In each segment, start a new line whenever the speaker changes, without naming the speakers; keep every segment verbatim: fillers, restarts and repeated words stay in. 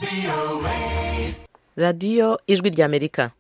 radiyo ijwi ry'amerika.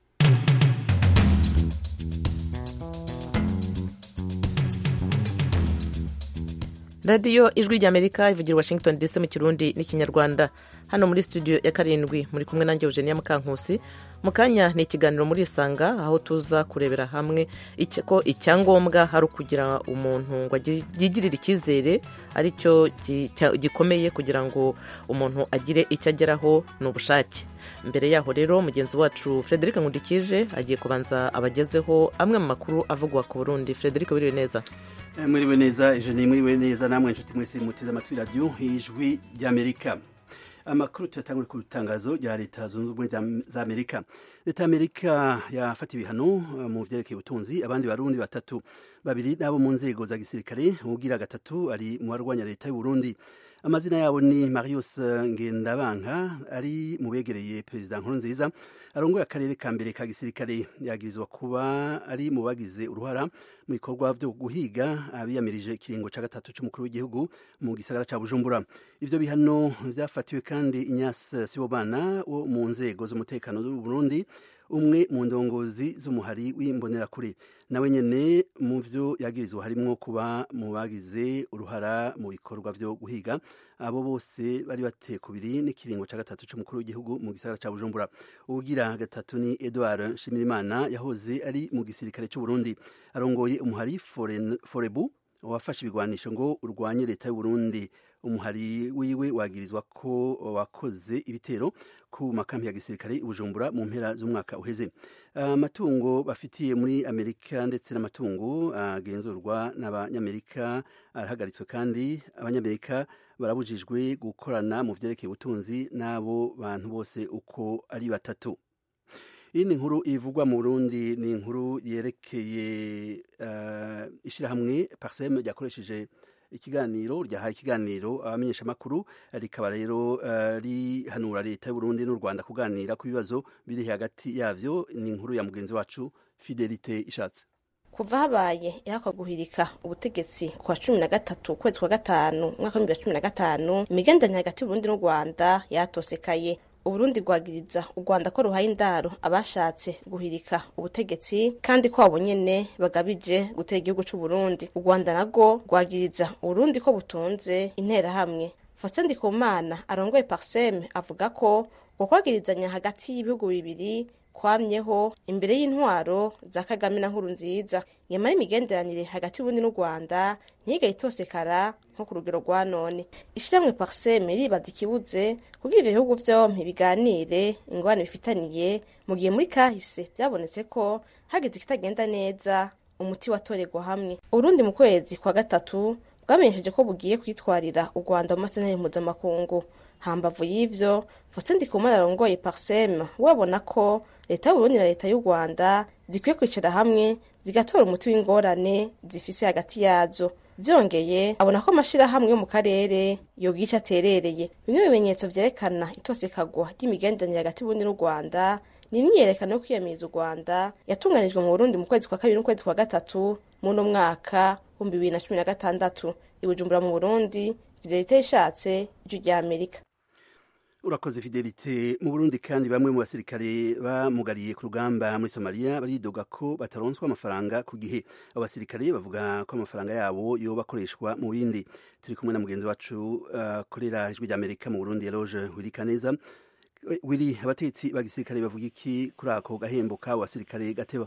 radiyo ijwi ry'amerika ivugira Washington D C mu kirundi n'ikinyarwanda. Hano muri studio ya karindwi muri kumwe nanjye Eugenia Mukankusi. Mu kanya ni ikiganiro muri Isanga, aho tuza kurebera hamwe ko icyangombwa hari ukugira umuntu ngo yigirire icyizere aricyo gikomeye kugira ngo umuntu agire icyo ageraho n'ubushake. Mbere yaho rero mugenzi wacu Frederic Nkundikije agiye kubanza abagezeho amwe mu makuru avugwa ku Burundi. Frederic, wiriwe neza?
Mwiriwe neza Eugenie, mwiriwe neza namwe inshuti mwese muteze amatwi radio ijwi ry'Amerika. Amakuru tuyatangura ku itangazo rya leta zunze ubumwe za Amerika. Leta y'Amerika yafata ibihano mu vyerekeye ubutunzi abandi barundi batatu, babiri nabo mu nzego za gisirikare, ugira gatatu ari mu barwanya leta y'u Burundi. Amazina yabo ni Marius Ngendabanka, ari mu begereye Perezida Nkurunziza, arongoye akarere ka mbere ka gisirikare. Yagirizwa kuba ari mu bagize uruhara mu bikorwa vyo guhiga abiyamirije ikiringo ca gatatu c'umukuru w'igihugu mu gisagara ca Bujumbura. Ivyo bihano vyafatiwe kandi Ignace Sibomana wo mu nzego z'umutekano z'u Burundi, umwe mu ndongozi z'umuhari w'imbonerakure. Nawe nyene mu vyo yagirizwa harimwo kuba mu bagize uruhara mu bikorwa vyo guhiga abo bose bari bateye kubiri n'ikiringo ca gatatu c'umukuru w'igihugu mu gisagara ca Bujumbura. Ugira gatatu ni Edouard Nshimirimana, yahoze ari mu gisirikare c'u Burundi, arongoye umuhari Forebu wafashe ibigwanisho ngo urwanye leta y'u Burundi. Umuhari wiwe wagirizwa ko wakoze ibitero ku makampi ya gisirikare i Bujumbura mu mpera z'umwaka uheze. Amatungo uh, bafitiye muri Amerika ndetse n'amatungo agenzurwa uh, n'abanyamerika arahagaritswe, kandi abanyamerika barabujijwe gukorana mu vyerekeye ubutunzi n'abo bantu bose uko ari batatu. Iyi ni inkuru ivugwa mu Burundi, ni inkuru yerekeye uh, ishirahamwe Parsem ryakoresheje ikiganiro ryahaye ikiganiro abamenyesha makuru, rikaba rero uh, rihanura leta y'u Burundi n'u Rwanda kuganira ku bibazo biri hagati yavyo. Ni inkuru ya mugenzi wacu Fidelite Ishatse.
Kuva habaye ihakwa guhirika ubutegetsi kwa cumi na gatatu kwezi kwa gatanu mwaka wa bibiri na cumi na gatanu, imigenderanire hagati y'u Burundi n'u Rwanda yatosekaye. Uburundi rwagiriza u Rwanda ko ruhaye indaro abashatse guhirika ubutegetsi, kandi ko abo nyene bagabije gutera igihugu c'u Burundi. U Rwanda narwo rwagiriza Uburundi ko butunze interahamwe. Faustin Ndikumana arongoye Parsem avuga ko ukwagirizanya hagati y'ibihugu bibiri kwamyeho imbere y'intwaro za Kagame na Nkurunziza. Nyamara imigenderanire hagati y'Uburundi n'u Rwanda ntiga itosekara nko ku rugero rwa none. Ishiramwe Parsem ribaza ikibuze kugira ivyo bihugu vyompi biganire ingwane bifitaniye, mu gihe muri kahise byabonetse ko hageze kitagenda neza umuti watorerwa hamwe. Urundi mu kwezi kwa gatatu bwamenyesheje ko bugiye kwitwarira u Rwanda mu masentare mpuzamakungu. Hambavu y'ivyo, Faustin Ndikumana arongoye Parsem wabona ko leta y'u Burundi na leta y'u Rwanda zikwiye kwicara hamwe zigatora umuti w'ingorane zifise hagati yazo. Vyongeye abona ko amashirahamwe yo mu karere yogica aterereye. Bimwe bimenyetso vyerekana itosekagwa ry'imigenderanire hagati y'u Burundi n'u Rwanda ni imyiyerekano yo kwiyamiriza u Rwanda yatunganijwe mu Burundi mu kwezi kwa kabiri n'ukwezi kwa gatatu muno mwaka wa bibiri na cumi na gatandatu i Bujumbura mu Burundi. Fidelite Ishatse, ijwi ry'Amerika.
Urakoze Fidelite. Mu Burundi kandi bamwe mu basirikare bamugariye ku rugamba muri Somalia baridoga ko bataronswa amafaranga ku gihe. Abasirikare bavuga ko amafaranga yabo yo bakoreshwa mu bindi. Turi kumwe na mugenzi wacu akorera uh, ijwi ry'Amerika mu Burundi, Eloge Wirikaneza. Wiri, abatetsi bagisirikare bavuga iki kuri ako gahembo ka abasirikare gateba?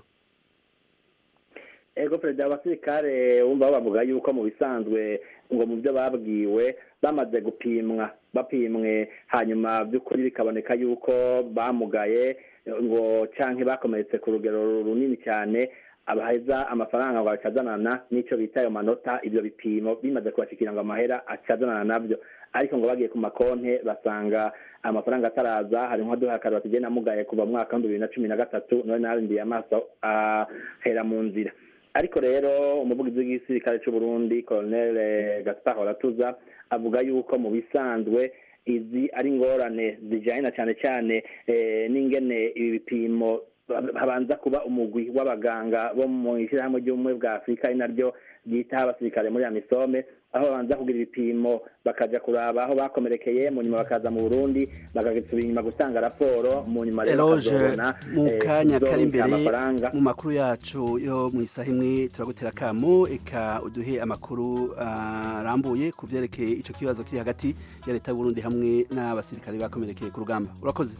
Ego perezida abasirikare umva bavuga yuko mu bisanzwe ngo mu byo babwiwe bamaze gupimwa bapimwe hanyuma by'ukuri bikaboneka yuko bamugaye ngo canke bakomeretse ku rugero runini cyane, abaheza amafaranga ngo acazanana n'ico bita ayo manota, ivyo bipimo bimaze kubashikira ngo amahera acazanana navyo. Ariko ngo bagiye ku makonte basanga amafaranga ataraza. Hari nko duhakara batugena mugaye kuva mu mwaka wa bibiri na cumi na gatatu none narindiye amaso ahera mu nzira. Ariko rero umuvugizi w'igisirikare cy'u Burundi Colonel Gaspard Horatuza avuga yuko mu bisanzwe izi ari ingorane zijanye cyane cyane eh, n'ingene ibi bipimo habanza kuba umugwi w'abaganga bo mu ishyirahamwe ry'ubumwe bwa Afurika ari naryo ryita abasirikare muri Amisome aho banza kugira ibipimo bakaja kuraba aho bakomerekeye mu nyuma bakaza mu Burundi bakagisubira inyuma gutanga raporo mu nyuma rero bakazobona
mu kanya kari imbere mu makuru yacu yo mu isaha imwe turagutera kamo eka uduhe amakuru arambuye uh, ku vyerekeye ico kibazo kiri hagati ya leta y'u Burundi hamwe n'abasirikare bakomerekeye ku rugamba. Urakoze.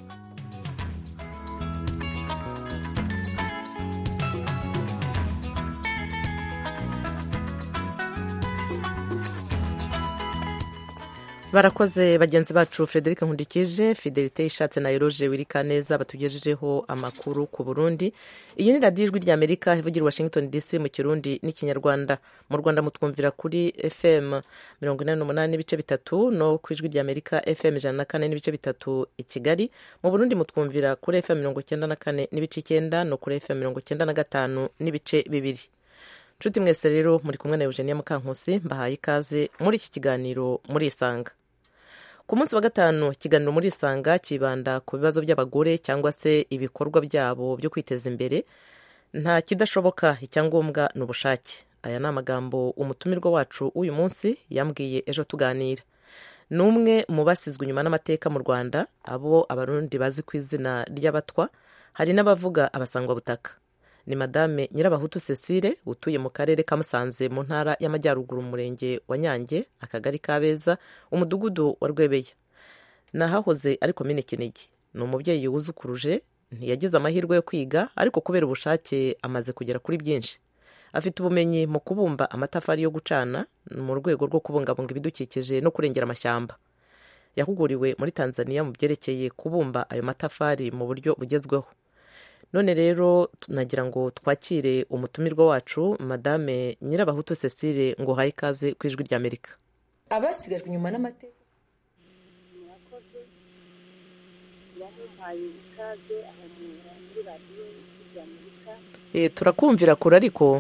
Barakoze bagenzi bacu Frederic Nkundikije, Fidelite Ishatse na Eroge Wirikaneza batugejejeho amakuru ku Burundi. Iyi ni radio Ijwi rya Amerika ivugira Washington D C mu Kirundi n'ikinyarwanda. Mu Rwanda mutwumvira kuri F M mirongo inani n'umunani n'ibice bitatu no ku Ijwi rya Amerika F M ijana na kane n'ibice bitatu i Kigali. Mu Burundi mutwumvira kuri F M mirongo icyenda na kane n'ibice icyenda no kuri F M mirongo icyenda na gatanu n'ibice bibiri. Nshuti mwese rero muri kumwe na Eugenia Mukankusi mbahaye ikaze muri iki kiganiro muri Isanga. Ku munsi wa gatanu ikiganiro muri Isanga kibanda ku bibazo by'abagore cyangwa se ibikorwa byabo byo kwiteza imbere. Nta kidashoboka, icyangombwa n'ubushake. Aya ni amagambo umutumirwa wacu uyu munsi yambwiye ejo tuganira. Numwe mu basizwe inyuma n'amateka mu Rwanda, abo abarundi bazi ku izina ry'abatwa, hari n'abavuga abasangwa butaka. Ni Madame Nyirabahutu Cecile utuye mu karere ka Musanze mu ntara y'Amajyaruguru mu murenge wa Nyange, akagari Kabeza, umudugudu wa Rwebeya. Nahahoze ari komine Kinigi. Ni umubyeyi wuzukuruje, ntiyagize amahirwe yo kwiga ariko kubera ubushake amaze kugera kuri byinshi. Afite ubumenyi mu kubumba amatafari yo gucana mu rwego rwo kubungabunga ibidukikije no kurengera amashyamba. Yahuguriwe muri Tanzania mu byerekeye kubumba ayo matafari mu buryo bugezweho. None rero nagira ngo twakire umutumirwa wacu Madame Nyirabahutu Cecile ngo haye ikaze ku Ijwi rya Amerika.
Abasigajwe inyuma n'amateka
murakoze yamuhaye ikaze aho muri radio ya Amerika.
Eh turakumvira kure ariko.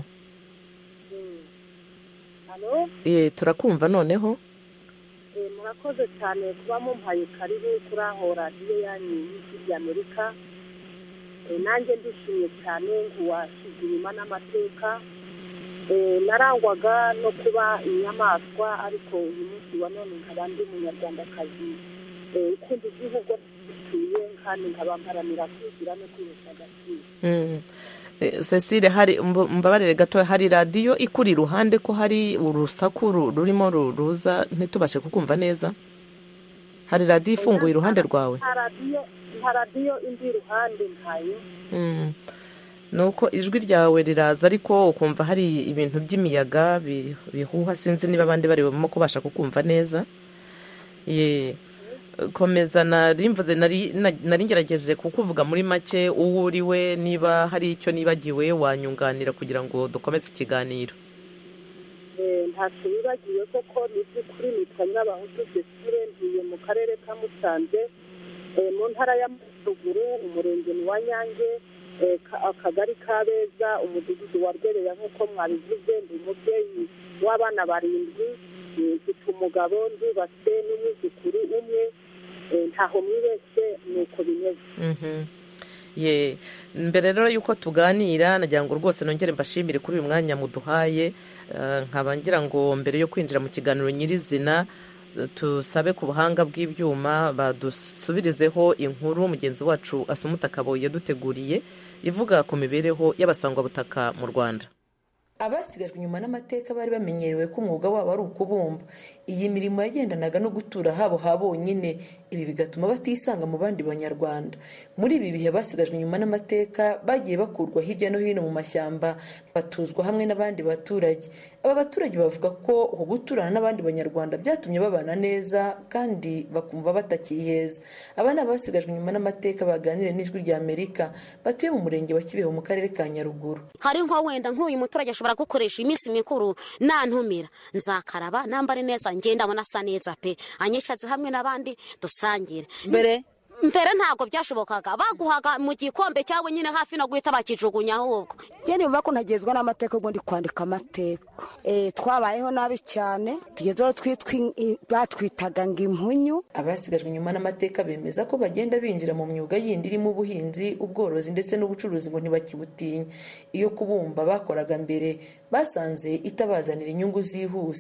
Allo?
Eh turakumva noneho.
Eh murakoze cyane kuba mumpaye karibu kuri aho radio yanyu ya Amerika. Nanjye ndishimye cyane nguwashize inyuma n'amateka. Narangwaga no kuba inyamaswa ariko uyu munsi wa none nkaba ndi umunyarwandakazi ukunda igihugu gituye kandi nkaba mparanira kwigira no kwihesha agaciro.
Cecile, hari mbabarire gato, hari radio ikuri iruhande ko hari urusaku rurimo ruza ntitubashe kukumva neza? Hari radio ifunguye iruhande rwawe?
Radio radio indi ruhande ntayo.
Mm. Nuko ijwi ryawe riraza ariko ukumva hari ibintu by'imiyaga bihuha, sinzi niba abandi bari barimo kubasha kukumva neza. Ye komeza narimvuze nari nari ngerageje kukuvuga muri make uwo uriwe, niba hari icyo nibagiwe wanyunganira kugira ngo dukomeze ikiganiro.
Eh ntacyo bibagiye koko ni kuri nitwa Nyirabahutu Cecile, ndiye mu karere ka Musanze mu ntara y'Amajyaruguru, umurenge wa Nyange, akagari Kabeza, umudugudu wa Rwebeya nk'uko mwabivuze. Ndi umubyeyi w'abana barindwi, mfite umugabo, ndubatse n'umwuzukuru umwe, ntaho mwibeshye nuko bimeze.
Mhm. Ye mbere rero yuko tuganira nagira ngo rwose nongere mbashimire kuri uyu mwanya muduhaye, nkaba ngira ngo mbere yo kwinjira mu kiganiro nyirizina tusabe ku buhanga bw'ibyuma badusubirizeho inkuru mugenzi wacu Asumuta Kaboye yaduteguriye ivuga ku mibereho y'abasangwa butaka mu Rwanda.
Abasigajwe inyuma n'amateka bari bamenyerewe ko umwuga wabo ari ukubumba. Iyi mirimo yagendanaga no gutura habo habonyine, ibi bigatuma batisanga mu bandi banyarwanda. Muri ibi bihe basigajwe inyuma n'amateka bagiye bakurwa hirya no hino mu mashyamba, batuzwa hamwe n'abandi baturage. Aba baturage bavuga ko uko guturana n'abandi banyarwanda byatumye babana neza kandi bakumva batakiheza. Aba ni abasigajwe inyuma n'amateka baganire n'Ijwi rya Amerika, batuye mu murenge wa Kibeho mu karere ka Nyaruguru.
Hari nko wenda nk'uyu muturage ashobora gukoresha iminsi mikuru nantumira, nzakaraba nambare neza ngenda bona sa neza pe, anyeshatse hamwe n'abandi dusangire.
Mbere
mbere ntago byashobokaga, baguhaga mu gikombe cyawe nyine hafi no guhita bakijugunya ahubwo.
Je nimba ko ntagezwa n'amateka ngo ndi kwandika amateka. Eh twabayeho nabi cyane, tugezeho twitwa batwitaga ngimpunyu.
Abasigajwe inyuma n'amateka bemeza ko bagenda binjira mu myuga yindi irimo ubuhinzi, ubworozi ndetse n'ubucuruzi ngo ntibakibutinya. Iyo kubumba bakoraga mbere basanze itabazanira inyungu zihuse.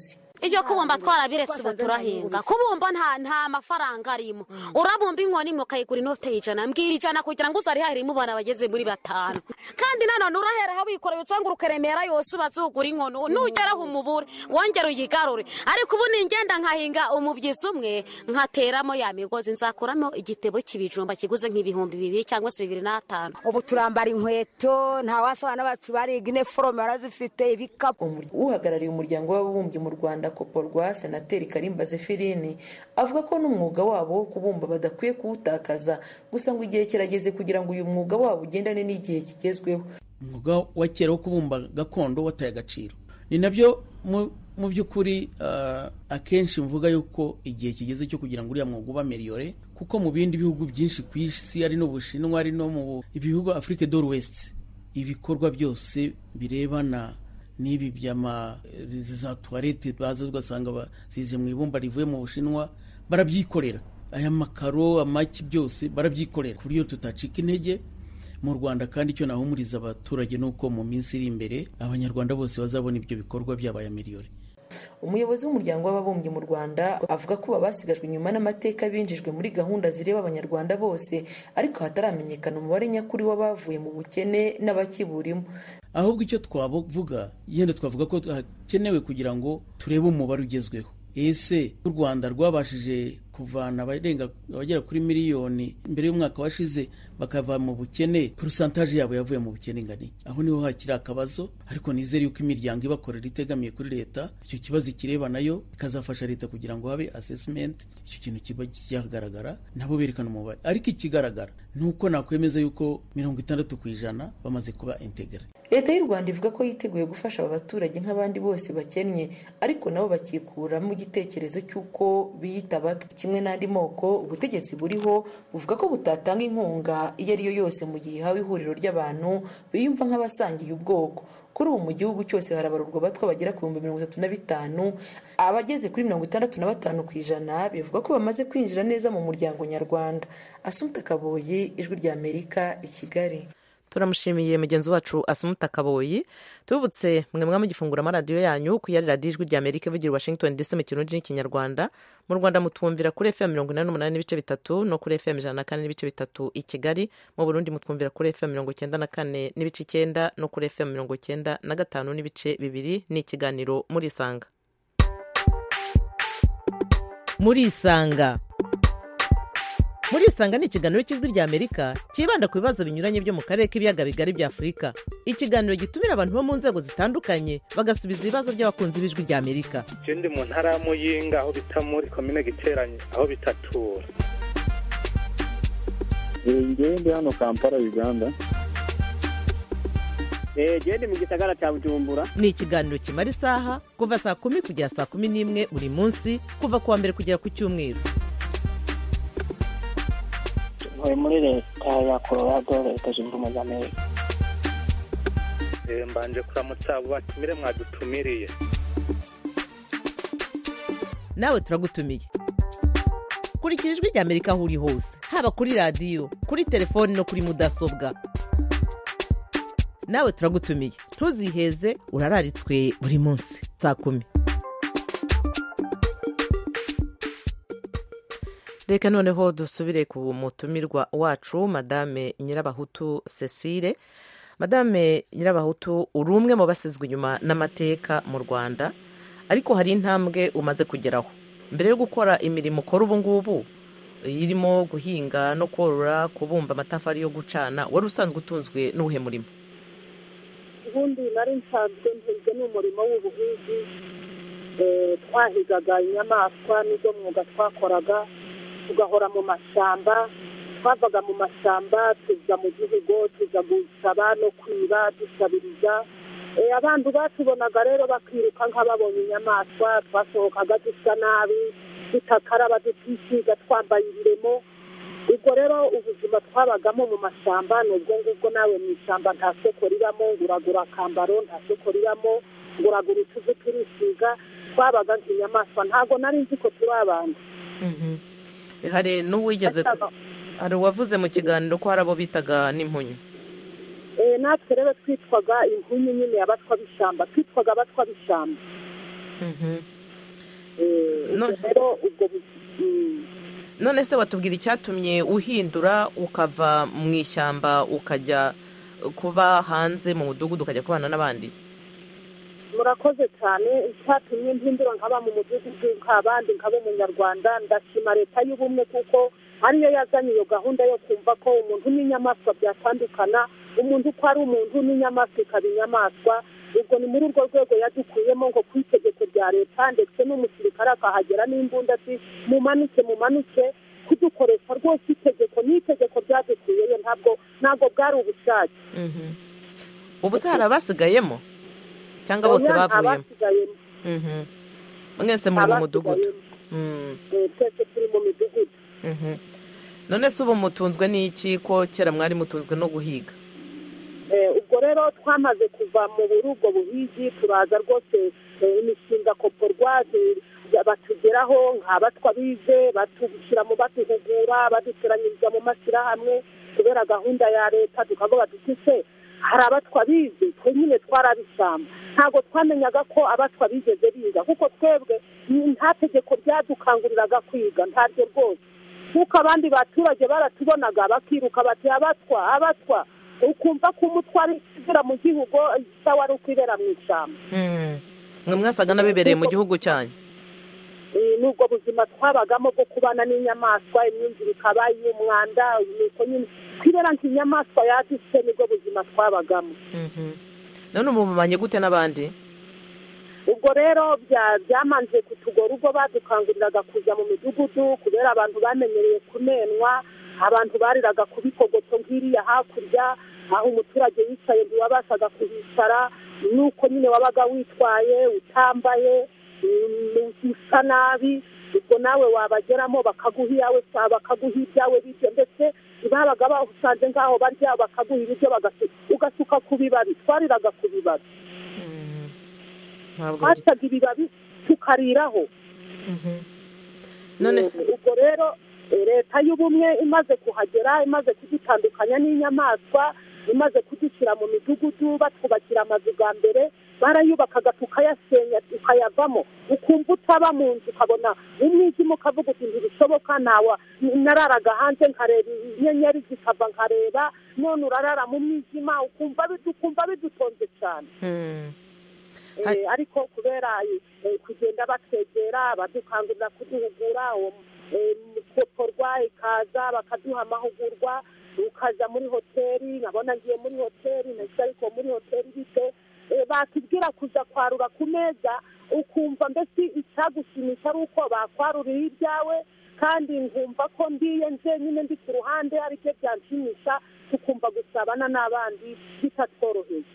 ibyo kubumba twarabiretse ubu turahinga kubumba nta nta mafaranga arimo urabumba inkoni imwe ukayigura inote y'ijana mbwira ijana kugira ngo uzarihahire mu bana bageze muri batanu kandi nanone urahera aho wikoreye cyangwa ukaremera yose ubazugura inkono nugeraho umubure wongera uyigarure ariko ubu ningenda nkahinga umubyizi umwe nkateramo ya migozi nzakuramo igitebo cy'ibijumba kiguze nk'ibihumbi bibiri cyangwa se bibiri n'atanu.
Ubu turambara inkweto nta wasabana bacu bariga iniforome barazifite ibikapu.
Uhagarariye umuryango w'ababumbyi mu Rwanda Koporwa Senateri Karimba Zephirine avuga ko n'umwuga wabo wo kubumba badakwiye kuwutakaza gusa ngo igihe kirageze kugira ngo uyu mwuga wabo ugendane n'igihe kigezweho.
Umwuga wa kera wo kubumba gakondo wataye agaciro ni nabyo mu by'ukuri akenshi mvuga yuko igihe kigeze cyo kugira ngo uriya mwuga uba ameliyore kuko mu bindi bihugu byinshi ku isi ari no Bushinwa ari no mu ibihugu Afrique de l'Ouest ibikorwa byose birebana n'ibi byama za toilette baza ugasanga basize mu ibumba rivuye mu Bushinwa barabyikorera aya makaro amaki byose barabyikorera kuri yo tutacika intege mu Rwanda kandi icyo nahumuriza abaturage nuko mu minsi iri imbere abanyarwanda bose bazabona ibyo bikorwa byabaye ameliyore.
Umuyobozi w'umuryango w'ababumbyi mu Rwanda avuga ko babasigajwe inyuma n'amateka binjijwe muri gahunda zireba abanyarwanda bose ariko hataramenyekana umubare nyakuri w'abavuye mu bukene n'abakiburimo.
Ahubwo icyo twavuga yenda twavuga ko hakenewe kugira ngo turebe umubare ugezweho. Ese u Rwanda rwabashije kuvana abarenga abagera kuri miliyoni mbere y'umwaka washize bakava mu bukene pourcentage yabo yavuye mu bukene ngani aho niho hakira akabazo ariko nizere yuko imiryango ibakorera itegamiye kuri leta icyo kibazo kireba nayo ikazafasha leta kugira ngo habe assessment icyo kintu kiba cyagaragara nabo berekana umubare ariko ikigaragara nuko nakwemeza yuko mirongo itandatu ku ijana bamaze kuba integre.
Leta y'u Rwanda ivuga ko yiteguye gufasha aba baturage nk'abandi bose bakennye ariko nabo bakikura mu gitekerezo cy'uko biyita bato kimwe n'andi moko. Ubutegetsi buriho buvuga ko butatanga inkunga iyo ari yo yose mu gihe hawe ihuriro ry'abantu biyumva nk'abasangiye ubwoko. Kuri ubu mu gihugu cyose harabarurwa abatwa bagera ku bihumbi mirongo itatu na bitanu abageze kuri mirongo itandatu na batanu ku ijana bivuga ko bamaze kwinjira neza mu muryango nyarwanda. Assumpta Kaboyi, Ijwi ry'Amerika, i Kigali.
Turamushimiye mugenzi wacu Assumpta Kaboyi. Tubutse mwe mwa mugifungura amaradiyo yanyu ku yari radiyo Ijwi ry'Amerika ivugira Washington D C mu Kirundi n'Ikinyarwanda. Mu Rwanda mutwumvira kuri F M mirongo inani n'umunani n'ibice bitatu no kuri F M ijana na kane n'ibice bitatu i Kigali. Mu Burundi mutwumvira kuri F M mirongo icyenda na kane n'ibice icyenda no kuri F M mirongo icyenda na gatanu n'ibice bibiri. Ni ikiganiro muri Isanga. Muri Isanga muri Isanga ni ikiganiro cy'Ijwi ry'Amerika kibanda ku bibazo binyuranye byo mu karere k'ibiyaga bigari bya Afurika. Ikiganiro gitumira abantu bo mu nzego zitandukanye bagasubiza ibibazo by'abakunzi b'Ijwi ry'Amerika.
Ikindi mu ntara ya Muyinga aho bita muri komine Giteranye aho bitatura.
Ngiye ndi hano Kampala Uganda.
Eh gende mu gisagara cya Bujumbura.
Ni ikiganiro kimara isaha kuva saa kumi kugera saa kumi n'imwe buri munsi kuva kuwa mbere kugera ku cyumweru.
muri leta ya Colorado leta zunze ubumwe za Amerika.
Mbanje kuramutsa abo batumire mwadutumiriye.
Nawe turagutumiye. Kurikira Ijwi ry'Amerika aho uri hose haba kuri radiyo kuri telefoni no kuri mudasobwa. Nawe turagutumiye ntuziheze urararitswe buri munsi saa kumi. Reka noneho dusubire ku mutumirwa wacu Madame Nyirabahutu Cecile. Madame Nyirabahutu uri umwe mu basizwe inyuma n'amateka mu Rwanda ariko hari intambwe umaze kugeraho. Mbere yo gukora imirimo ukora ubu ngubu irimo guhinga no korora kubumba amatafari yo gucana wari usanzwe utunzwe n'uhe murimo?
Ubundi nari nsanzwe ntunzwe n'umurimo w'ubuhinzi, twahigaga inyamaswa nizo mwuga twakoraga, tugahora mu mashyamba, twavaga mu mashyamba tuza mu gihugu tuza gusaba no kwiba dusabiriza. Abantu batubonaga rero bakiruka nk'ababonye inyamaswa, twasohokaga dusa nabi tutakaraba tutisiga twambaye ibiremo. Ubwo rero ubuzima twabagamo mu mashyamba nubwo ngubwo nawe mu ishyamba nta soko riramo, nguragura akambaro nta soko riramo, nguragura utuzu turisiga, twabaga nk'inyamaswa ntago nari nzi ko turi abantu.
Hari n'uwigeze hari uwavuze mu kiganiro ko hari abo bitaga n'impunyu.
Eh natwe rero twitwaga impunyu nyine abatwa b'ishyamba, twitwaga abatwa b'ishyamba. rero ubwo
none se watubwira icyatumye uhindura ukava mu ishyamba ukajya kuba hanze mu mudugudu ukajya kubana n'abandi?
murakoze cyane. icyatumye mpindura nkaba mu mudugudu nk'abandi nkaba umunyarwanda, ndashima leta y'ubumwe kuko ariyo yazanye iyo gahunda yo kumva ko umuntu n'inyamaswa byatandukana, umuntu uko ari umuntu n'inyamaswa ikaba inyamaswa. ubwo ni muri urwo rwego yadukuyemo ngo ku itegeko rya leta, ndetse n'umusirikare akahagera n'imbunda ati mumanuke mumanuke, kudukoresha rwose itegeko n'itegeko ryadukuyeyo, ntabwo ntabwo bwari ubushake.
ubu se hari abasigayemo cyangwa bose bavuyemo? mwese muri mu mudugudu?
twese turi mu midugudu.
none se ubu mutunzwe n'iki ko kera mwari mutunzwe no guhiga?
ubwo rero twamaze kuva mu ubwo buhigi turaza rwose imishinga koporwa batugeraho nk'abatwa bize batushyira mu batuhugura baduteranyiriza mu mashyirahamwe kubera gahunda ya leta, tukavuga tuti se hari abatwa bize, twe nyine twarabisamba, ntabwo twamenyaga ko abatwa bigeze biga kuko twebwe nta tegeko ryadukanguriraga kwiga, ntaryo rwose. nk'uko abandi baturage baratubonaga bakiruka bati abatwa abatwa, ukumva ko umutwari igera mu gihugu isawa ari ukwibera mu ishyamba.
mwe mwasaga n'abibereye mu gihugu cyanyu?
n'ubwo buzima twabagamo bwo kubana n'inyamaswa, imyumvire ikaba iy'umwanda, nuko nyine kwibera nk'inyamaswa yadutse, nibwo buzima twabagamo.
none ubu mubanye gute n'abandi?
ubwo rero byamanze kutugora ubwo badukanguriraga kuza mu midugudu kubera abantu bamenyereye kunenwa, abantu bariraga ku bikogoto nk'iriya hakurya, aho umuturage yicaye ntiwabashaga kuhicara, nuko nyine wabaga witwaye utambaye usa nabi, ubwo nawe wabageramo bakaguha iyawe bakaguha ibyawe bityo, ndetse babaga bahusanze nk'aho barya bakaguha ibiryo ugasuka ku bibabi, twariraga ku bibabi, twacaga ibibabi tukariraho. ubwo rero leta y'ubumwe imaze kuhagera, imaze kudutandukanya n'inyamaswa, imaze kudushyira mu midugudu batwubakira amazu bwa mbere, barayubakaga tukayasenya tukayavamo, ukumva utaba mu nzu ukabona umwijima ukavuga uti ntibishoboka, nawe nararaga hanze nkareba inyenyeri zikava nkareba, none urarara mu mwijima ukumva bidutonze cyane. ariko kubera kugenda batwegera badukangurira kuduhugura, koporwa ikaza bakaduha amahugurwa, ukaza muri hoteli, nkabona ngiye muri hoteli ndetse ariko muri hoteli bite batubwira kuza kwarura ku meza, ukumva mbese icyagushimisha ari uko bakwaruriye ibyawe, kandi nkumva ko ndiye nje nyine ndi ku ruhande aribyo byanshimisha, tukumva gusabana n'abandi bitatworoheye.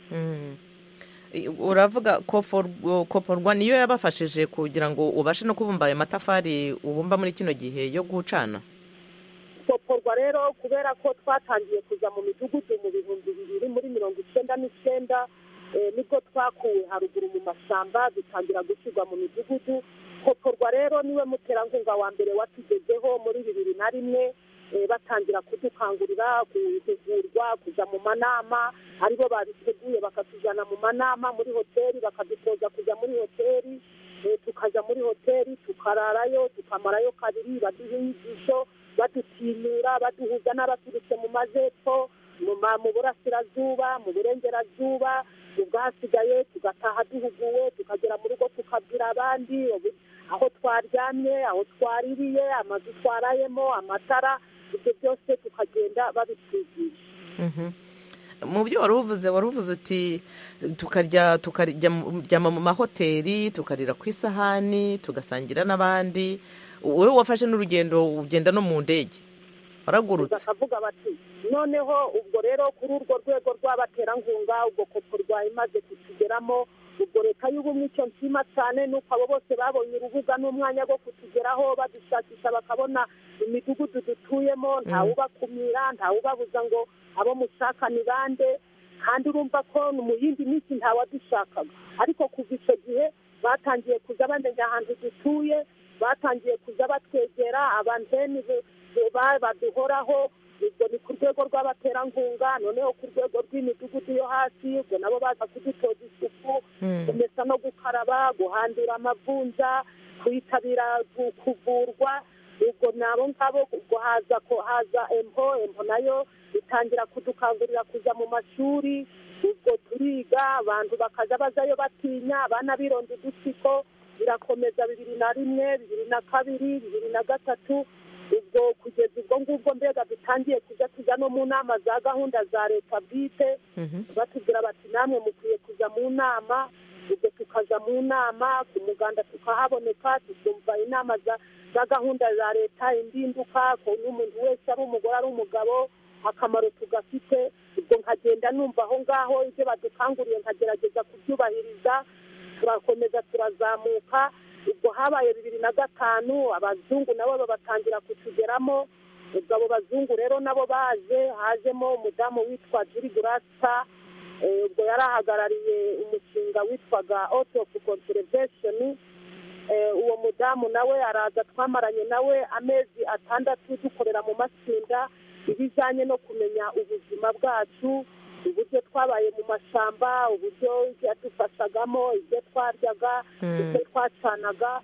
uravuga koporwa niyo yabafashije kugira ngo ubashe no kubumba ayo matafari ubumba muri kino gihe yo gucana?
koporwa rero kubera ko twatangiye kuza mu midugudu mu bihumbi bibiri muri mirongo icyenda n'icyenda, nibwo twakuwe haruguru mu mashyamba dutangira gushyirwa mu midugudu. koporwa rero niwe muterankunga wa mbere watugezeho muri bibiri na rimwe, batangira kudukangurira guhugurwa, kujya mu manama, aribo babiteguye bakatujyana mu manama muri hoteli, bakadutoza kujya muri hoteli, tukajya muri hoteli tukararayo tukamarayo kabiri, baduha inyigisho, badutinyura, baduhuza n'abaturutse mu majyepfo, mu burasirazuba, mu burengerazuba, ubwasigaye tugataha duhuguwe, tukagera mu rugo tukabwira abandi aho twaryamye, aho twaririye, amazu twarayemo, amatara, ibyo byose tukagenda babitwigisha.
mu byo wari uvuze wari uvuze uti tukarya tukaryama mu mahoteli, tukarira ku isahani, tugasangira n'abandi. wowe wafashe n'urugendo ugenda no mu ndege waragurutse?
bakavuga bati noneho ubwo rero kuri urwo rwego rw'abaterankunga ubwo koporwa imaze kutugeramo, ubwo leta y'ubumwe icyo nshima cyane nuko abo bose babonye urubuga n'umwanya wo kutugeraho, badushakisha bakabona imidugudu dutuyemo, ntawubakumira, ntawubabuza ngo abo mushaka ni bande, kandi urumva ko mu yindi minsi ntawadushakaga. ariko kuva icyo gihe batangiye kuza bamenya ahantu dutuye, batangiye kuza batwegera, abanteni baduhoraho. ubwo ni ku rwego rw'abaterankunga, noneho ku rwego rw'imidugudu yo hasi, ubwo nabo baza kudutoza isuku, kumesa no gukaraba, guhandura amavunja, kwitabira kuvurwa. ubwo nabo ngabo ubwo haza ko haza empo empo nayo itangira kudukangurira kuja mu mashuri. ubwo turiga abantu bakaza bazayo batinya abana bironda udutsiko. birakomeza bibiri na rimwe bibiri na kabiri bibiri na gatatu ubwo kugeza ubwo ngubwo mbega dutangiye kuja tuja no mu nama za gahunda za leta bwite. batubwira bati namwe mukwiye kuja mu nama. ubwo tukaja mu nama ku muganda tukahaboneka tukumva inama za za gahunda za leta indinduka ko n'umuntu wese ari umugore ari umugabo akamaro tugafite. ubwo nkagenda numva aho ngaho ibyo badukanguriye nkagerageza kubyubahiriza. turakomeza turazamuka. ubwo habaye bibiri na gatanu abazungu nabo babatangira kutugeramo. ubwo abo bazungu rero nabo baje hajemo umudamu witwa Julie Grasta. ubwo yari ahagarariye umushinga witwaga Auto Conservation. uwo mudamu nawe araza twamaranye nawe amezi atandatu dukorera mu matsinda ibijyanye no kumenya ubuzima bwacu, uburyo twabaye mu mashyamba, uburyo yadufashagamo, ibyo twaryaga, ibyo twacanaga.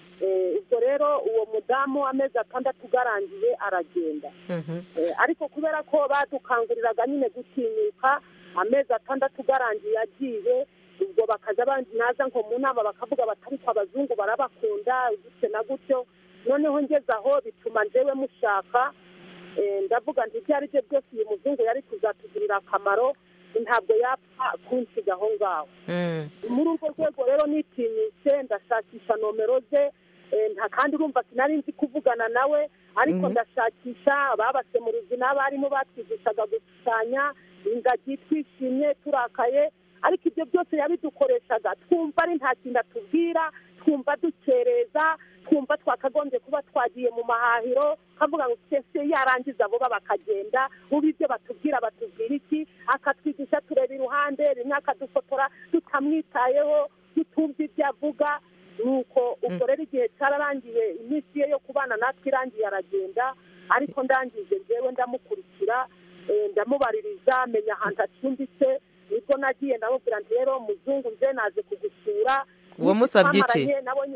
ubwo rero uwo mudamu amezi atandatu garangiye aragenda. ariko kubera ko badukanguriraga nyine gutinyuka, amezi atandatu garangiye agiye. ubwo bakaza naza nko mu nama bakavuga batari ko abazungu barabakunda gutyo na gutyo. noneho ngeze aho bituma njyewe mushaka. ndavuga nti ibyo ari byo byose uyu muzungu yari kuzatugirira akamaro, ntabwo yapfa kunsiga aho ngaho. muri urwo rwego rero nitinyutse ndashakisha nomero ze. nta kandi urumva sinari nzi kuvugana nawe, ariko ndashakisha ababasemuruzi n'abarimu batwigishaga gushushanya ingagi twishimye turakaye. ariko ibyo byose yabidukoreshaga twumva ari nta kintu atubwira, twumva dukereza, twumva twakagombye kuba twagiye mu mahahiro, kavuga ngo twese yarangiza vuba bakagenda. ubu ibyo batubwira batubwira iki? akatwigisha tureba iruhande, rimwe akadufotora tutamwitayeho, tutumva ibyo avuga. nuko ubwo rero igihe cyararangiye, iminsi ye yo kubana natwe irangiye aragenda. ariko ndangije njyewe ndamukurikira, ndamubaririza, menya ahantu acumbitse. nibwo nagiye ndamubwira nti rero muzungu nze naje kugusura.
wamusabye iki?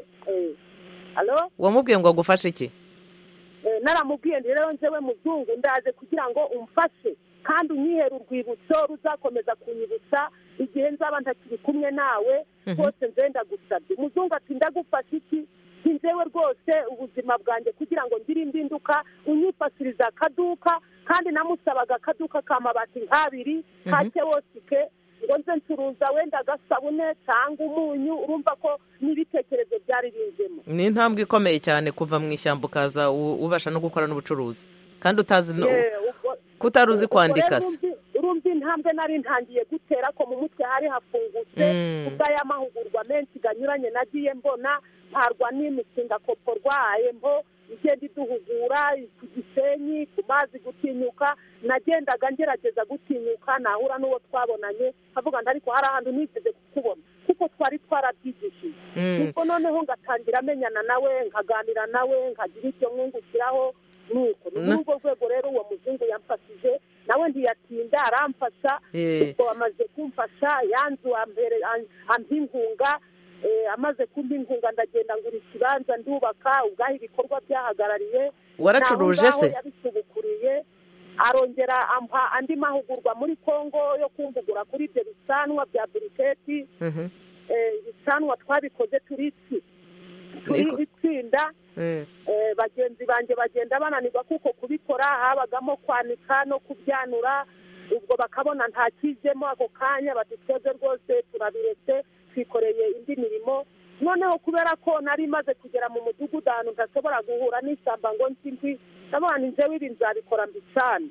wamubwiye ngo agufashe iki?
naramubwiye nti rero njyewe muzungu ndaje kugira ngo umfashe kandi unyihere urwibutso ruzakomeza kunyibutsa igihe nzaba ntakiri kumwe nawe. rwose nze ndagusabye. muzungu ati ndagufasha iki? njyewe rwose ubuzima bwanjye kugira ngo ngire impinduka unyifashiriza akaduka, kandi namusabaga akaduka k'amabati nk'abiri ka kewosike ngo nze ncuruza wenda agasabune cyangwa umunyu. urumva ko n'ibitekerezo byari binjemo.
ni intambwe ikomeye cyane kuva mu ishyamba ukaza ubasha no gukora n'ubucuruzi kandi utazi kutari uzi kwandika se.
urumva intambwe nari ntangiye gutera ko mu mutwe hari hafungutse ubwo aya mahugurwa menshi ganyuranye nagiye mbona, ntarwa n'imishinga koporwa embo igenda iduhugura ku Gisenyi, ku mazi gutinyuka. nagendaga ngerageza gutinyuka, nahura n'uwo twabonanye avuga ngo ariko hari ahantu nigeze kukubona kuko twari twarabyigishije. niko noneho ngatangira amenyana nawe, nkaganira nawe, nkagira icyo mwungukiraho. nuko ni muri urwo rwego rero uwo muzungu yamfashije, nawe ntiyatinda aramfasha. ubwo amaze kumfasha yanzu ambere ampa inkunga. amaze kumpa inkunga ndagenda ngura ikibanza ndubaka, ubwaho ibikorwa byahagarariye.
waracuruje se?
yabisubukuriye, arongera ampa andi mahugurwa muri Kongo yo kumvugura kuri ibyo bisanwa bya buriketi. ibisanwa twabikoze turi turi itsinda. bagenzi banjye bagenda bananirwa kuko kubikora habagamo kwanika no kubyanura. ubwo bakabona nta kijemo ako kanya bati twebwe rwose turabiretse twikoreye indi mirimo. noneho kubera ko nari maze kugera mu mudugudu ahantu ntashobora guhura n'ishyamba ngo nsimbi, ndabona njyewe ibi nzabikora mbicane.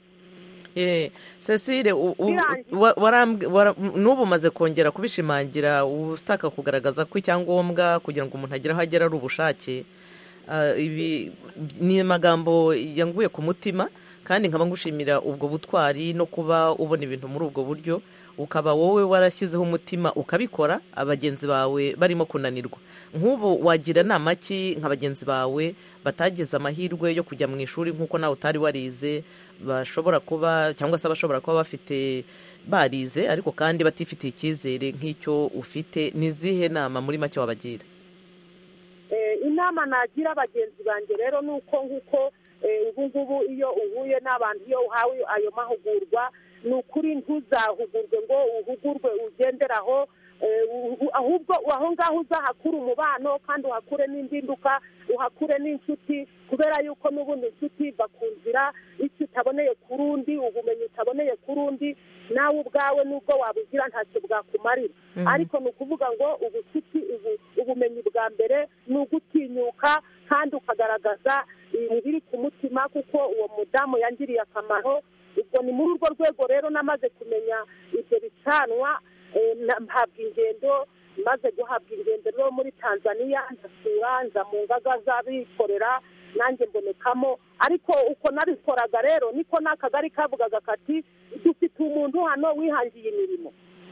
Cecile, n'ubu umaze kongera kubishimangira, usaka kugaragaza ko icyangombwa kugira ngo umuntu agere aho agera ari ubushake. ibi ni amagambo yanguye ku mutima, kandi nkaba ngushimira ubwo butwari no kuba ubona ibintu muri ubwo buryo, ukaba wowe warashyizeho umutima ukabikora, abagenzi bawe barimo kunanirwa. nk'ubu wagira nama ki nka bagenzi bawe batageze amahirwe yo kujya mu ishuri nk'uko nawe utari warize, bashobora kuba cyangwa se abashobora kuba bafite barize ariko kandi batifitiye icyizere nk'icyo ufite? ni izihe nama muri make wabagira?
inama nagira bagenzi banjye rero ni uko nk'uko ubu ngubu iyo uhuye n'abantu iyo uhawe ayo mahugurwa ni ukuri ntuzahugurwe ngo uhugurwe ugenderaho ahubwo aho ngaho uzahakura umubano kandi uhakure n'indinduka uhakure n'inshuti kubera yuko n'ubundi inshuti bakunzira icyo utaboneye ku rundi ubumenyi utaboneye ku rundi nawe ubwawe n'ubwo wabugira ntacyo bwakumarira ariko ni ukuvuga ngo ubucuti ubumenyi bwa mbere ni ugutinyuka kandi ukagaragaza ibiri ku mutima kuko uwo mudamu yangiriye akamaro ubwo ni muri urwo rwego rero namaze kumenya ibyo bicanwa mpabwa ingendo maze guhabwa ingendo rero muri Tanzania ndasura nza mu ngaga z'abikorera nanjye mbonekamo ariko uko nabikoraga rero niko n'akagari kavugaga kati dufite umuntu hano wihangiye imirimo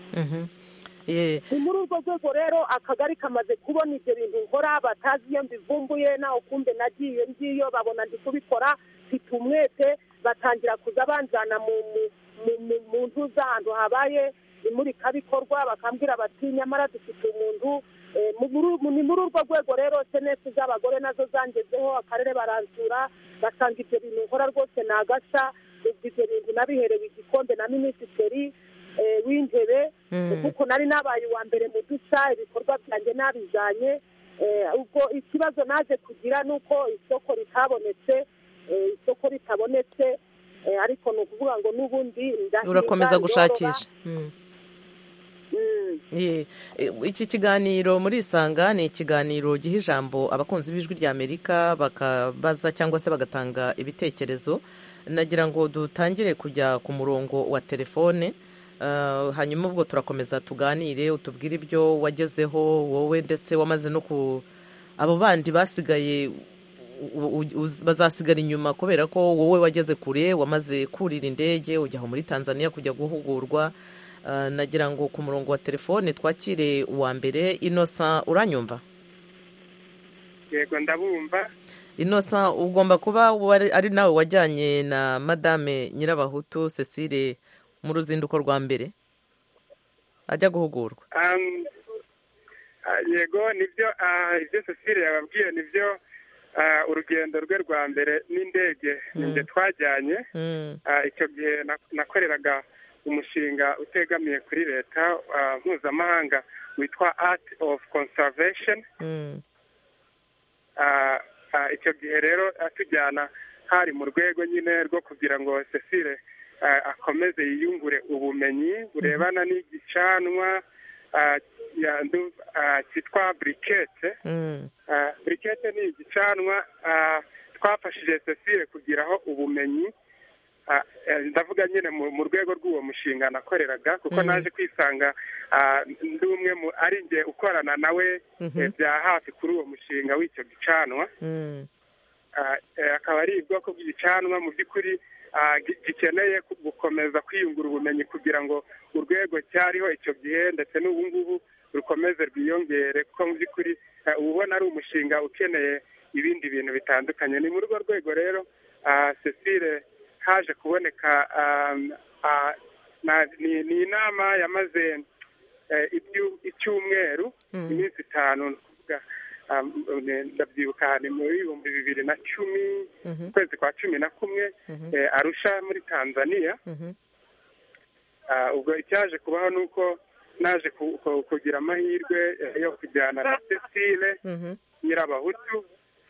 ni muri urwo rwego rero akagari kamaze kubona ibyo bintu nkora batazi iyo mbivumbuye naho kumbe nagiye ngiyo babona ndi kubikora mfite umwete batangira kuza banjyana mu ntu z'ahantu habaye imurikabikorwa bakambwira bati nyamara dufite umuntu ni muri urwo rwego rero senesi z'abagore nazo zangezeho akarere baransura basanga ibyo bintu nkora rwose ni agasha ibyo bintu nabiherewe igikombe na minisitiri w'intebe kuko nari nabaye uwa mbere mu duca ibikorwa byanjye nabijyanye ubwo ikibazo naje kugira ni uko isoko ritabonetse isoko ritabonetse ariko ni ukuvuga ngo n'ubundi
urakomeza gushakisha iki kiganiro muri Isanga ni ikiganiro giha ijambo abakunzi b'ijwi rya Amerika bakabaza cyangwa se bagatanga ibitekerezo nagira ngo dutangire kujya ku murongo wa telefone hanyuma ubwo turakomeza tuganire utubwire ibyo wagezeho wowe ndetse wamaze no ku abo bandi basigaye bazasigara inyuma kubera ko wowe wageze kure wamaze kurira indege ujya muri Tanzania kujya guhugurwa nagira ngo ku murongo wa telefone twakire uwa mbere Innocent uranyumva
yego ndabumva
Innocent ugomba kuba ari nawe wajyanye na madame Nyirabahutu Cecile mu ruzinduko rwa mbere ajya guhugurwa
yego nibyo ibyo Cecile yababwiye nibyo urugendo rwe rwa mbere n'indege nibyo twajyanye icyo gihe nakoreraga umushinga utegamiye kuri leta mpuzamahanga witwa Art of Conservation icyo gihe rero atujyana hari mu rwego nyine rwo kugira ngo Cecile akomeze yiyungure ubumenyi burebana n'igicanwa cyitwa burikete burikete ni igicanwa twafashije Cecile kugiraho ubumenyi ndavuga nyine mu rwego rw'uwo mushinga nakoreraga kuko naje kwisanga ndi umwe ari njye ukorana nawe bya hafi kuri uwo mushinga w'icyo gicanwa akaba ari ubwoko bw'igicanwa mu by'ukuri gikeneye gukomeza kwiyungura ubumenyi kugira ngo urwego cyariho icyo gihe ndetse n'ubu ngubu rukomeze rwiyongere kuko mu by'ukuri uba ubona ari umushinga ukeneye ibindi bintu bitandukanye ni muri urwo rwego rero Cecile haje kuboneka ni inama yamaze icyumweru iminsi itanu ndabyibuka ni mu bihumbi bibiri na cumi ukwezi kwa cumi na kumwe Arusha muri Tanzania ubwo icyaje kubaho ni uko naje kugira amahirwe yo kujyana na Cecile Nyirabahutu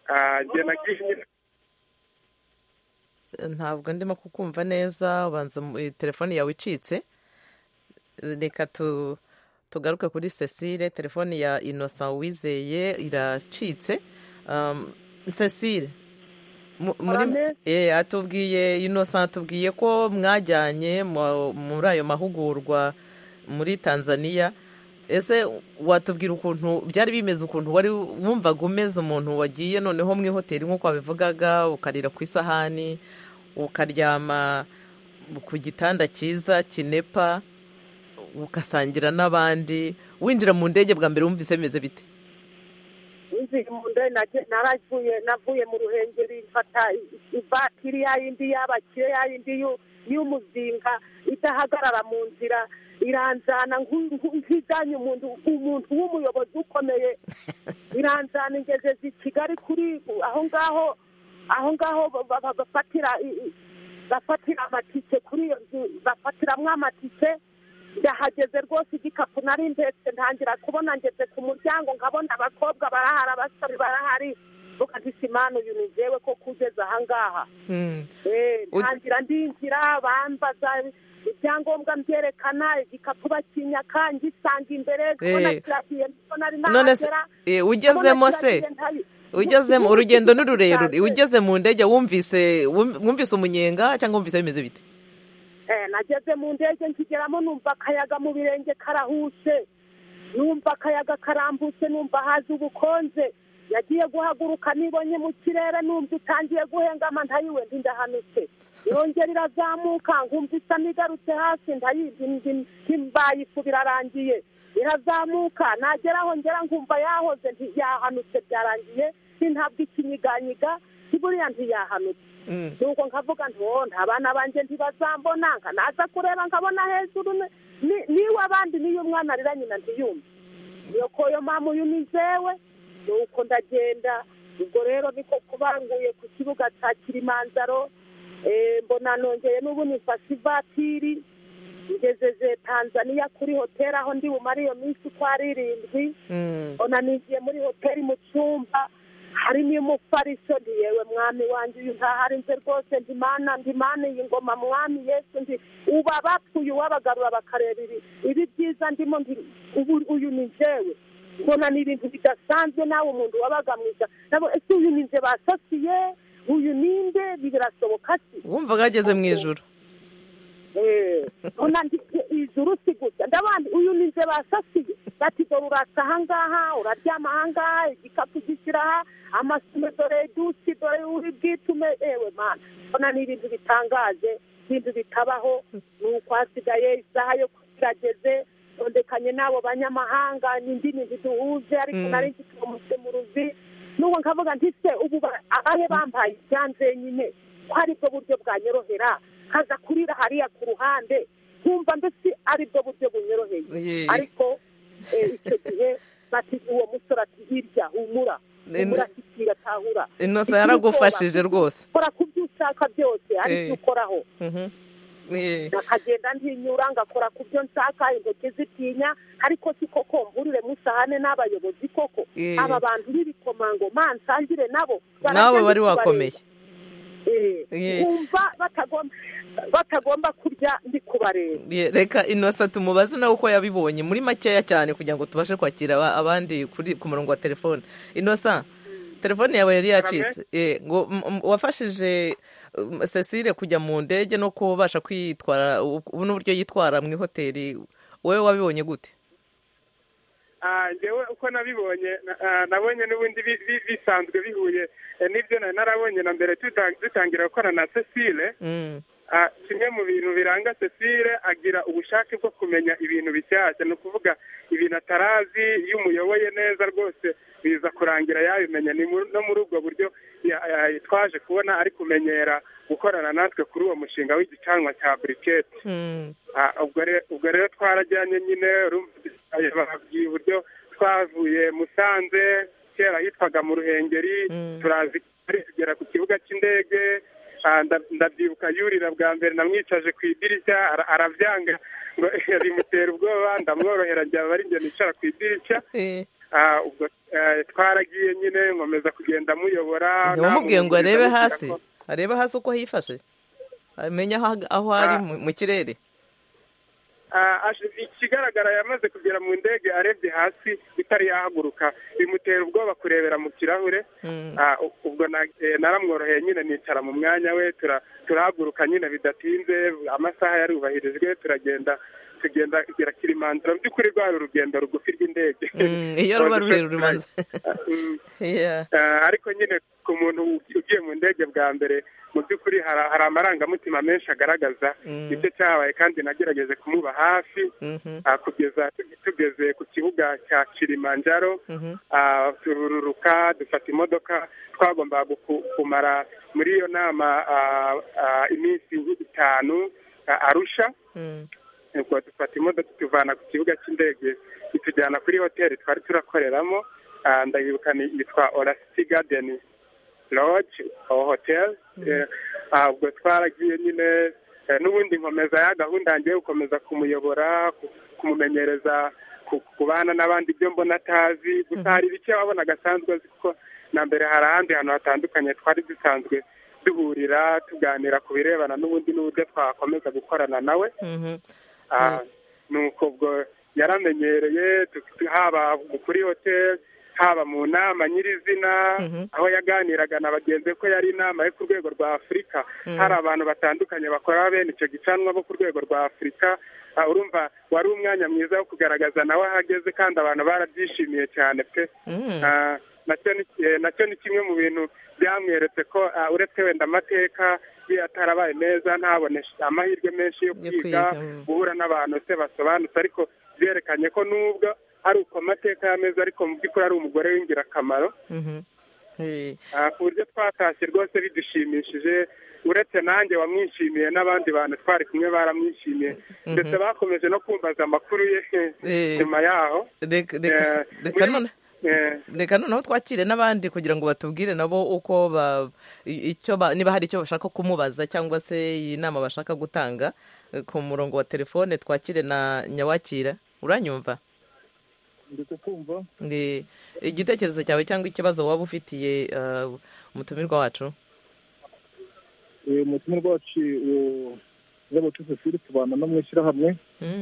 ntabwo ndimo kukumva neza ubanza telefone yawe icitse reka tugaruke kuri Cecile telefone ya Innocent Uwizeye iracitse Cecile atubwiye Innocent atubwiye ko mwajyanye muri ayo mahugurwa muri Tanzania ese watubwira ukuntu byari bimeze ukuntu wari wumvaga umeze umuntu wagiye noneho mu ihoteli nk'uko wabivugaga ukarira ku isahani ukaryama ku gitanda cyiza kinepa ugasangira n'abandi winjira mu ndege bwa mbere wumvise bimeze bite
winjiye mu ndege naravuye navuye mu ruhengeri mfata ivatiri yayindi y'abakire yayindi y'umuzinga idahagarara mu nzira iranzana nk'ijyanye umuntu umuntu w'umuyobozi ukomeye iranzana ingezezi i kigali kuri aho ngaho aho ngaho bafatira bafatira amatike kuri iyo nzu bafatiramwo amatike ndahageze rwose igikapu nari ndetse ntangira kubona ngeze ku muryango nkabona abakobwa barahari abasore barahari ukagisimana uyu ni jewe ko kugeza aha ngaha ntangira ndinjira bambaza ibyangombwa mbyerekana igikapu bakinyaka ngisanga imbere kubona kiragiye nari nahagera
ugezemo se ugezemo urugendo ni rurerure ugeze mu ndege wumvise wumvise umunyenga cyangwa wumvise bimeze bite
nageze mu ndege nkigeramo numva akayaga mu birenge karahuse numva akayaga karambutse numva haza ubukonje yagiye guhaguruka nibonye mu kirere numva itangiye guhengama ntayiwe ndahanutse irongera irazamuka nkumva isa n'igarutse hasi ntimbaye ifu birarangiye irazamuka nageraho ngera nkumva yahoze ntiyahanutse byarangiye ntabwo ikinyiganyiga buriya ntiyahanutse nuko nkavuga ntiwo nta bana banjye ntibazambona nkanaza kureba nkabona hejuru niwe abandi niyo umwana arira nyina ntiyumve niyo koyo mama uyu ni jewe nuko ndagenda ubwo rero niko kubanguye ku kibuga cya Kilimanjaro mbona nongeye n'ubu nifashe ivatiri ngejeje Tanzania kuri hoteli aho ndi bumare iyo minsi uko ari irindwi mbona nigiye muri hoteli mu cyumba harimo umufariso ndi yewe mwami wanjye uyu ntahari nze rwose ndimana ndimana iyi ngoma mwami Yesu ndi uba bapfuye uwabagarura bakareba ibi ibi byiza ndimo ubu uyu ni jewe mbona ni ibintu bidasanzwe nawe umuntu wabaga mwiza nabo ese uyu ni nze basasiye uyu ninde birasoboka si
wumva gageze mu ijuru
eh mbona ijuru si gusa ndabandi uyu ni nze basasiye bati dore urasa ahangaha uraryama ahangaha igikapu gishyiraha amasume dore dusi dore uri bwitume ewe mana mbona ni ibintu bitangaje ibintu bitabaho nuko hasigaye isaha yo kirageze ndondekanye n'abo banyamahanga n'indimi ziduhuze ariko nari mfite umusemuruzi nuko nkavuga nti se ubu abahe bambaye ibyanze nyine ko ari bwo buryo bwanyorohera kaza kurira hariya ku ruhande nkumva mbese ari bwo buryo bunyoroheye ariko icyo gihe bati uwo musore ati hirya humura humura kikira tahura
inosa yaragufashije rwose
kora ku byo ushaka byose ari byo ukoraho nakagenda ntinyura ngakora ku byo nshaka intoki zitinya ariko si koko mburire musahane n'abayobozi koko aba bantu b'ibikomango mansangire nabo
nawe wari wakomeye
kumva batagomba kurya ndi kubareba
reka inosa tumubaze nawe uko yabibonye muri makeya cyane kugira ngo tubashe kwakira abandi ku murongo wa telefone inosa telefone yawe yari yacitse ngo wafashije Cecile kujya mu ndege no kubasha kwitwara ubu n'uburyo yitwara mu ihoteli wowe wabibonye gute
ngewe uko nabibonye nabonye n'ubundi bisanzwe bihuye n'ibyo narabonye na mbere dutangira gukora na Cecile kimwe mu bintu biranga Cecile agira ubushake bwo kumenya ibintu bishyashya ni ukuvuga ibintu atarazi iyo umuyoboye neza rwose biza kurangira yabimenye ni no muri ubwo buryo twaje kubona ari kumenyera gukorana natwe kuri uwo mushinga w'igicanwa cya burikete ubwo rero twarajyanye nyine bababwiye uburyo twavuye Musanze kera hitwaga mu Ruhengeri turazi tugera ku kibuga cy'indege ndabyibuka yurira bwa mbere namwicaje ku idirishya arabyanga ngo bimutera ubwoba ndamworohera njya bari njye nicara ku idirishya ubwo twaragiye nyine nkomeza kugenda muyobora
namubwiye ngo arebe hasi arebe hasi uko hifashe amenya aho ari mu kirere
ikigaragara yamaze kugera mu ndege arebye hasi bitari yahaguruka bimutera ubwoba kurebera mu kirahure ubwo naramworoheye nyine nicara mu mwanya we turahaguruka nyine bidatinze amasaha yarubahirijwe turagenda tugenda kugera Kilimanjaro by'ukuri rwari urugendo rugufi rw'indege
iyo ruba rurerure rumaze
ariko nyine ku muntu ugiye mu ndege bwa mbere mu by'ukuri hari amarangamutima menshi agaragaza icyo cyabaye kandi nagerageje kumuba hafi kugeza tugeze ku kibuga cya Kilimanjaro tururuka dufata imodoka twagombaga kumara muri iyo nama iminsi itanu Arusha ubwo dufata imodoka ituvana ku kibuga cy'indege itujyana kuri hoteli twari turakoreramo ndayibuka yitwa Orasiti Garden Lodge or Hotel. Ubwo twaragiye nyine n'ubundi nkomeza ya gahunda yanjye yo gukomeza kumuyobora kumumenyereza kubana n'abandi ibyo mbona atazi gusa hari bike wabona gasanzwe azi kuko na mbere hari ahandi hantu hatandukanye twari dusanzwe duhurira tuganira ku birebana n'ubundi n'uburyo twakomeza gukorana nawe. nuko ubwo yaramenyereye haba kuri hoteli haba mu nama nyirizina aho yaganiraga na bagenzi ko yari inama yo ku rwego rwa Afurika hari abantu batandukanye bakora bene icyo gicanwa bo ku rwego rwa Afurika. Urumva wari umwanya mwiza wo kugaragaza nawe ahageze kandi abantu barabyishimiye cyane pe. nacyo ni kimwe mu bintu byamweretse ko uretse wenda amateka ye atarabaye meza ntabone amahirwe menshi yo kwiga guhura n'abantu se basobanutse, ariko byerekanye ko nubwo ari uko amateka y'ameza ariko mu by'ukuri ari umugore w'ingirakamaro ku buryo twatashye rwose bidushimishije. Uretse nanjye wamwishimiye n'abandi bantu twari kumwe baramwishimiye ndetse bakomeje no kumbaza amakuru ye nyuma yaho.
reka noneho twakire n'abandi kugira ngo batubwire nabo uko icyo niba hari icyo bashaka kumubaza cyangwa se iyi nama bashaka gutanga. Ku murongo wa telefone twakire na Nyawakira. Uranyumva?
ndetse kumva
igitekerezo cyawe cyangwa ikibazo waba ufitiye umutumirwa wacu.
umutumirwa wacu y'abatutsi fili tubana no mu ishyirahamwe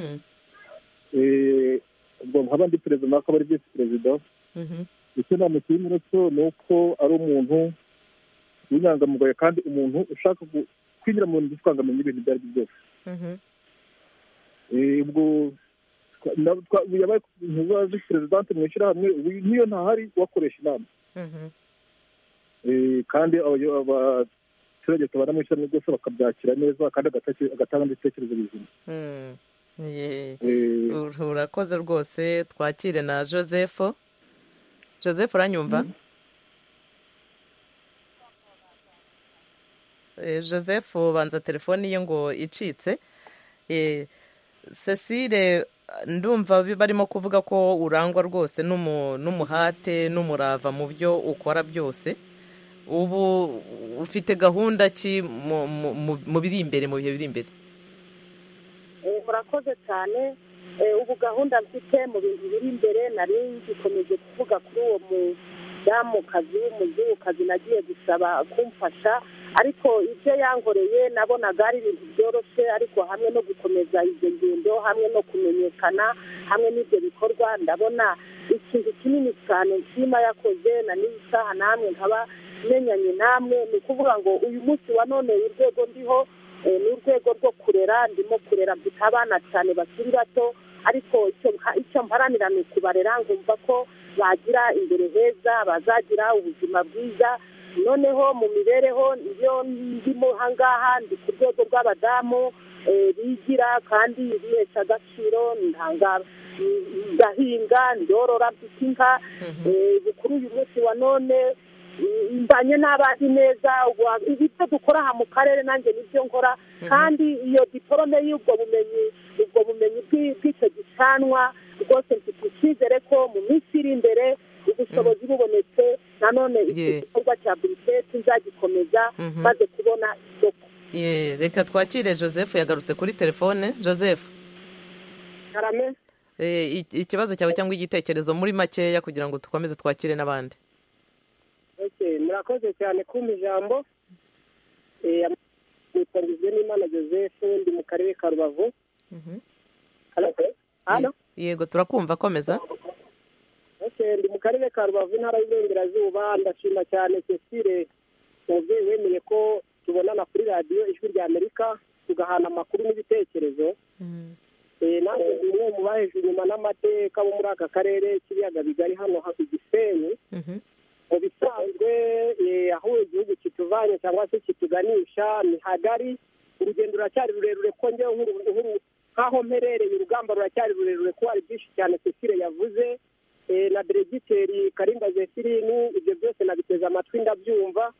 ubwo nkaba ndi perezida nawe akaba ari visi perezida. icyo namushimira cyo ni uko ari umuntu w'inyangamugayo kandi umuntu ushaka kwinjira mu bintu twangamenya ibintu ibyo ari byo byose. ubwo yabaye visi perezidante mu ishyirahamwe niyo ntahari wakoresha inama kandi abaturage tubana mu ishyirahamwe rwose bakabyakira neza kandi agatanga n'ibitekerezo bizima.
urakoze rwose. twakire na Joseph. Joseph uranyumva? Joseph banza telefoni ye ngo icitse. Cecile ndumva barimo kuvuga ko urangwa rwose n'umuhate n'umurava mu byo ukora byose. ubu ufite gahunda ki mu biri imbere mu bihe biri imbere?
murakoze cyane. ubu gahunda mfite mu bintu biri imbere nari ngikomeje kuvuga kuri uwo mudamukazi w'umuzungukazi nagiye gusaba kumfasha, ariko ibyo yankoreye nabonaga ari ibintu byoroshye, ariko hamwe no gukomeza izo ngendo hamwe no kumenyekana hamwe n'ibyo bikorwa ndabona ikintu kinini cyane nshima yakoze na n'iyi saha namwe nkaba menyanye namwe. ni ukuvuga ngo uyu munsi wa none urwego ndiho ni urwego rwo kurera, ndimo kurera mfite abana cyane bakiri bato, ariko icyo mparanira ni ukubarera ngumva ko bagira imbere heza, bazagira ubuzima bwiza. noneho mu mibereho iyo ndimo ahangaha ndi ku rwego rw'abadamu bigira kandi bihesha agaciro, ndahinga ndorora mfite inka. kuri uyu munsi wa none mbanye n'abandi neza, ibyo dukora aha mu karere nanjye nibyo nkora, kandi iyo diporome y'ubwo bumenyi ubwo bumenyi bw'icyo gicanwa rwose mfite icyizere ko mu minsi iri imbere ubushobozi bubonetse nanone iki gikorwa cya buriketi nzagikomeza maze kubona isoko.
reka twakire Joseph yagarutse kuri telefone. Joseph
karame,
ikibazo cyawe cyangwa igitekerezo muri makeya kugira ngo dukomeze twakire n'abandi.
murakoze cyane kumpa ijambo. nitwa n'Imana Joseph ndi mu karere ka Rubavu.
yego turakumva, komeza.
ndi mu karere ka Rubavu intara y'Iburengerazuba. ndashima cyane Cecile umubyeyi wemeye ko tubonana kuri radiyo ijwi rya Amerika tugahana amakuru n'ibitekerezo. nanjye ndi umwe mu bahejwe inyuma n'amateka bo muri aka karere k'ibiyaga bigari hano hafi Gisenyi. mu bisanzwe aho igihugu kituvanye cyangwa se kituganisha ni hagari. urugendo ruracyari rurerure ko njyewe nk'aho mperereye urugamba ruracyari rurerure ko hari byinshi cyane Cecile yavuze na diregiteri Karinda Zefirini. ibyo byose nabiteze amatwi ndabyumva,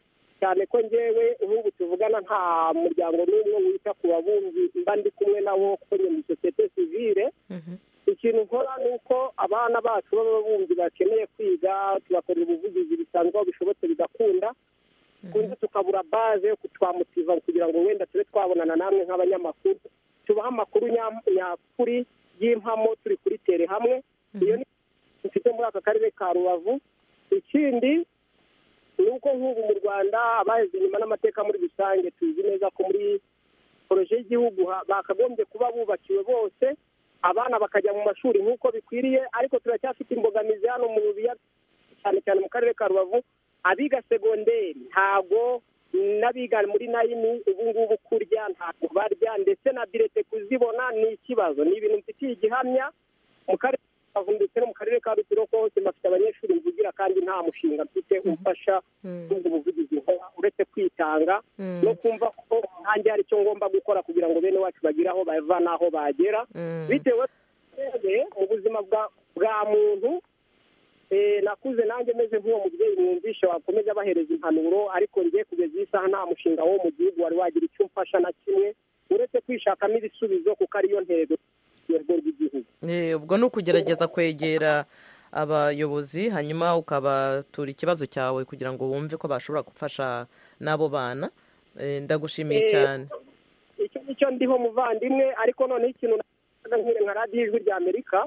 cyane ko ngewe nk'ubu tuvugana nta muryango n'umwe wita ku babumbyi mba ndi kumwe nawo kuko ni muri sosiyete sivile ikintu nkora ni uko abana bacu b'ababumbyi bakeneye kwiga tubakorera ubuvugizi bisanzwe aho bishobotse bigakunda kundi tukabura baze yo kutwamutiva kugira ngo wenda tube twabonana namwe nk'abanyamakuru tubaha amakuru nyakuri y'impamo turi kuri tere hamwe iyo ni mfite muri aka karere ka Rubavu. Ikindi ni uko nk'ubu mu Rwanda abaheze inyuma n'amateka muri rusange tuzi neza ko muri poroje y'igihugu bakagombye kuba bubakiwe bose abana bakajya mu mashuri nk'uko bikwiriye, ariko turacyafite imbogamizi hano mu biyaga cyane cyane mu karere ka Rubavu. Abiga segonderi ntago n'abiga muri nayini ubu ngubu kurya ntabwo barya, ndetse na direte kuzibona ni ikibazo. Ni ibintu mfitiye igihamya mu karere ka Rubavu ndetse no mu karere ka Rutsiro hose bafite abanyeshuri mvugira kandi nta mushinga mfite umfasha ubwo buvugizi uretse kwitanga no kumva ko ntange hari icyo ngomba gukora kugira ngo bene wacu bagire aho bava n'aho bagera bitewe mu buzima bwa muntu. Nakuze nanjye meze nk'uwo mubyeyi mwumvisha wakomeza abahereza impanuro, ariko ngiye kugeza iyi saha nta mushinga wo mu gihugu wari wagira icyo umfasha na kimwe uretse kwishakamo ibisubizo kuko ariyo ntego rw'igihugu.
Ubwo ni ukugerageza kwegera abayobozi hanyuma ukabatura ikibazo cyawe kugira ngo wumve ko bashobora gufasha n'abo bana. Ndagushimiye cyane.
Icyo nicyo ndiho muvandimwe, ariko noneho ikintu nka radiyo ijwi rya Amerika.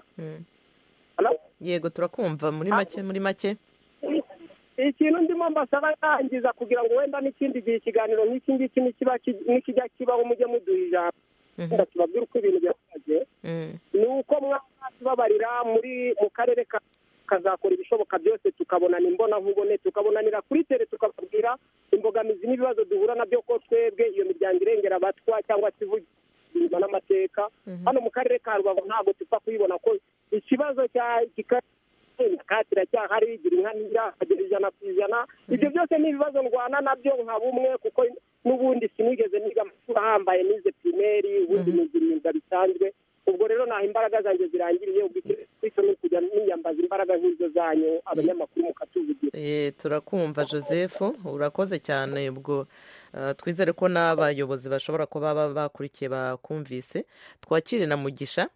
Yego turakumva muri make muri make.
Ikintu ndimo mbasaba yangiza kugira ngo wenda n'ikindi gihe ikiganiro nk'iki ngiki nikijya kibaho mujye muduha ijambo tubabwira uko ibintu byakoze. Ni uko mwatubabarira muri mu karere kazakora ibishoboka byose tukabonana imbona nkubone tukabonanira kuri tere tukababwira imbogamizi n'ibibazo duhura nabyo ko twebwe iyo miryango irengera abatwa cyangwa se ivuga n'amateka hano mu karere ka Rubavu ntabwo tupfa kuyibona ko ikibazo cya katira cyahari igira inka nira agera ijana ku ijana. Ibyo byose ni ibibazo ndwana nabyo nka bumwe kuko n'ubundi sinigeze niga amashuri ahambaye nize primeri ubundi nigira imyuga bisanzwe. Ubwo rero naho imbaraga zanjye zirangiriye ubwitso ni kujya niyambaza imbaraga nk'izo zanyu abanyamakuru mukatuvugira.
Eh turakumva Joseph, urakoze cyane. Ubwo twizere ko n'abayobozi bashobora kuba bakurikiye bakumvise. Twakire na Mugisha.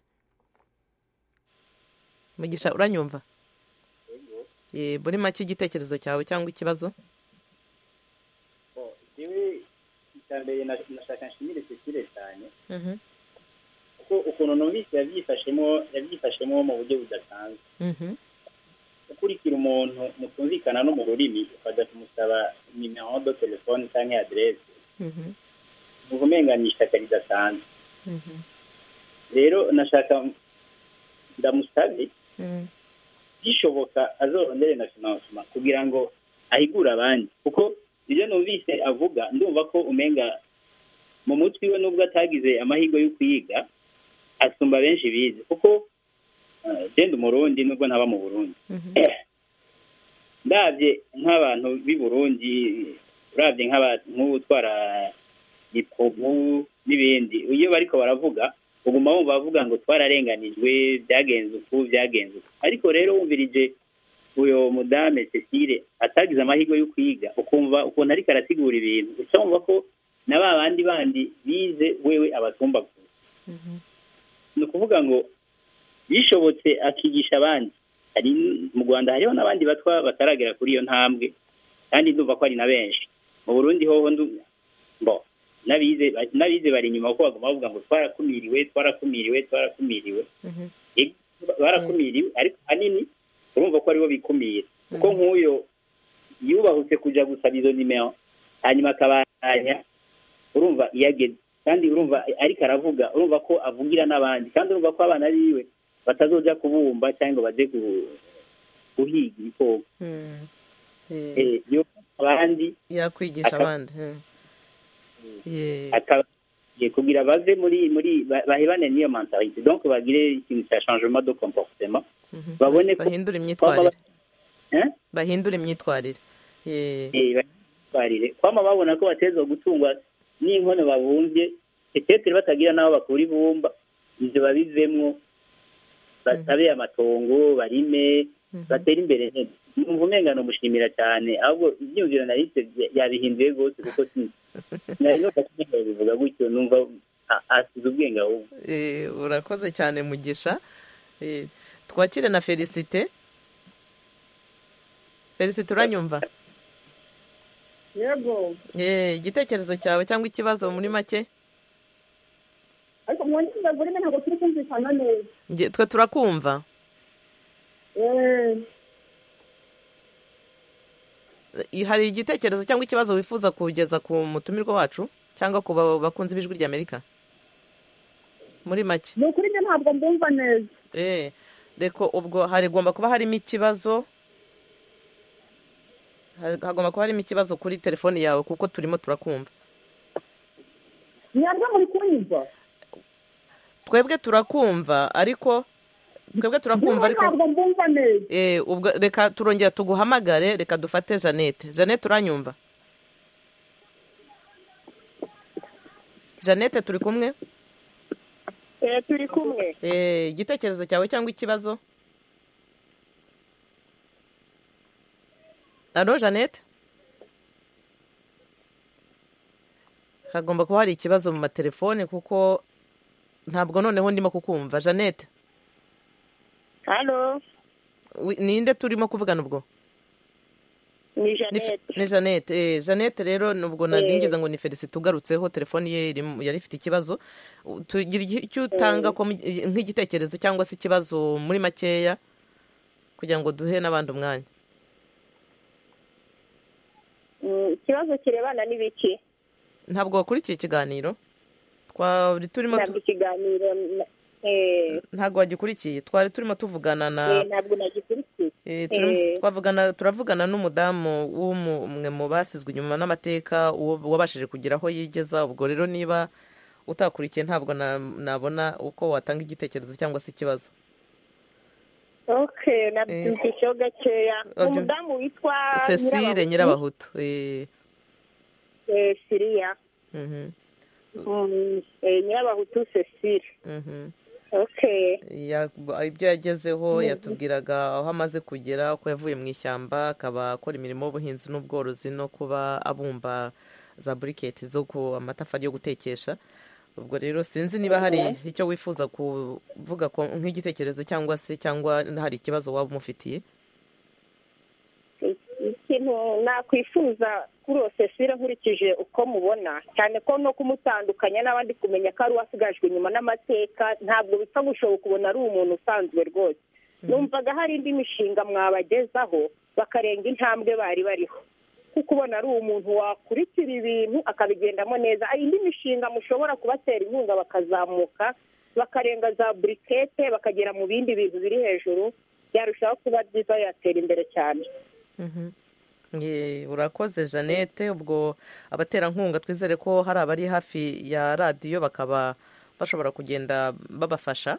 Mugisha uranyumva? Eh buri make igitekerezo cyawe cyangwa ikibazo?
Oh, iwe cyambere nashaka nshimire cyane cyane. Mhm. Uko ukuntu numvise yabyifashemo yabyifashemo mu buryo budasanzwe. Mhm. Ukurikira umuntu mutumvikana no mu rurimi ukajya kumusaba nimero de telefone cyangwa adresse. Mhm. Uvumenganisha karidasanzwe. Mhm. Rero nashaka ndamusabe bishoboka azorondere na financement kugira ngo ahigura abandi, kuko ibyo numvise avuga ndumva ko umenga mu mutwe we nubwo atagize amahirwe yo kwiga asumba benshi bize, kuko genda umurundi nubwo ntaba mu Burundi. Ndabye nk'abantu b'i Burundi urabye nk'ubutwara ipobu n'ibindi iyo bariko baravuga uguma wumva bavuga ngo twararenganijwe byagenze uku byagenze uku, ariko rero wumvirije uyo mudame Cecile atagize amahirwe yo kwiga ukumva ukuntu ariko arasigura ibintu ucumva ko na ba bandi bandi bize wewe abatumba ku. Ni ukuvuga ngo bishobotse akigisha abandi. Ari mu Rwanda hariho n'abandi batwa bataragera kuri iyo ntambwe kandi ndumva ko ari na benshi. Mu Burundi hoho ndumva bo nabize nabize bari nyuma ko baguma bavuga ngo twarakumiriwe twarakumiriwe twarakumiriwe. Mhm. Barakumiriwe ariko hanini urumva ko aribo bikumira kuko nk'uyo yubahutse kuja gusaba izo nimero hanyuma akabanya urumva iyageze kandi urumva ariko aravuga urumva ko avugira n'abandi kandi urumva ko abana biwe batazoja kubumba cyangwa baje guhiga ibikoko. Mhm. Eh yo abandi
yakwigisha abandi.
Aka kugira bave muri muri bahebane niyo mentalite, donc bagire ikintu cya changement de comportement. Babone ko
bahindura imyitwarire. Eh? Bahindura imyitwarire. Eh.
Eh bahindura. Kwama babona ko batezwa gutungwa n'inkono babumvye, etetre batagira naho bakuri bumba, ivyo babivemwo basabe amatongo barime batera imbere neza. numva umenga nomushimira cyane ahubwo ibyumviro narise yabihinduye rwose kuko nari no bivuga gutyo numva asize ubwenge ahubwo.
Urakoze cyane Mugisha. Twakire na Felicite. Felicite uranyumva?
Yego.
Eh, igitekerezo cyawe cyangwa ikibazo muri make?
Ariko mwandika buri ntabwo turi kumvikana neza.
Twe turakumva.
Eh.
Hari igitekerezo cyangwa ikibazo wifuza kugeza ku mutumirwa wacu cyangwa ku bakunzi b'ijwi rya Amerika? Muri make.
Ni ukuri ntabwo mbumva neza.
Eh, reko ubwo hari gomba kuba harimo ikibazo. Hagomba kuba harimo ikibazo kuri telefone yawe kuko turimo turakumva.
Niyabwo muri kunyumva?
Twebwe turakumva ariko twebwe turakumva ariko
ntabwo mbumva neza.
Eh, ubwo reka turongera tuguhamagare, reka dufate Jeannette. Jeannette uranyumva? Jeannette turi kumwe?
Eh, turi kumwe.
Eh, igitekerezo cyawe cyangwa ikibazo? Allo Jeannette? Hagomba kuba hari ikibazo mu matelefone kuko ntabwo noneho ndimo kukumva. Jeannette?
Allo?
Ninde turimo kuvugana ubwo?
Ni Jeannette.
Ni Jeannette. Eh, Jeannette rero nubwo naringiza ngo ni Felicite ugarutseho telefone ye yari ifite ikibazo. Tugira icyo utanga ko nk'igitekerezo cyangwa se ikibazo muri makeya kugira ngo duhe n'abandi umwanya.
Ikibazo kirebana n'ibiki?
Ntabwo wakurikiye ikiganiro? Twari turimo
ntabwo ikiganiro eh
ntabwo wagikurikiye. Twari turimo tuvugana na
eh ntabwo nagikurikiye.
Eh twavugana turavugana n'umudamu w'umwe mu basizwe inyuma n'amateka wabashije kugira aho yigeza. Ubwo rero niba utakurikiye ntabwo nabona uko watanga igitekerezo cyangwa se ikibazo.
Okay, nabyumvise gakeya. Umudamu witwa
Cecile Nyirabahutu. Eh
eh Syria.
Mhm.
Mm, eh Nyirabahutu Cecile.
Mhm.
Okay.
Ya ibyo yagezeho yatubwiraga aho amaze kugera ko yavuye mu ishyamba akaba akora imirimo y'ubuhinzi n'ubworozi no kuba abumba za briquettes zo ku amatafari yo gutekesha. Ubwo rero sinzi niba hari icyo wifuza kuvuga nk'igitekerezo cyangwa se cyangwa hari ikibazo waba umufitiye.
Ikintu nakwifuza kuri Cecile nkurikije uko mubona cyane ko no kumutandukanya n'abandi kumenya ko ari wasigajwe inyuma n'amateka ntabwo bipfa gushoboka kubona ari umuntu usanzwe rwose. Numvaga hari indi mishinga mwabagezaho bakarenga intambwe bari bariho. Kuko ubona ari umuntu wakurikira ibintu akabigendamo neza. Indi mishinga mushobora kubatera inkunga bakazamuka bakarenga za briquette bakagera mu bindi bintu biri hejuru yarushaho kuba byiza yatera imbere cyane.
Mhm. Ye urakoze Jeannette. Ubwo abaterankunga twizere ko hari abari hafi ya radio bakaba bashobora kugenda babafasha.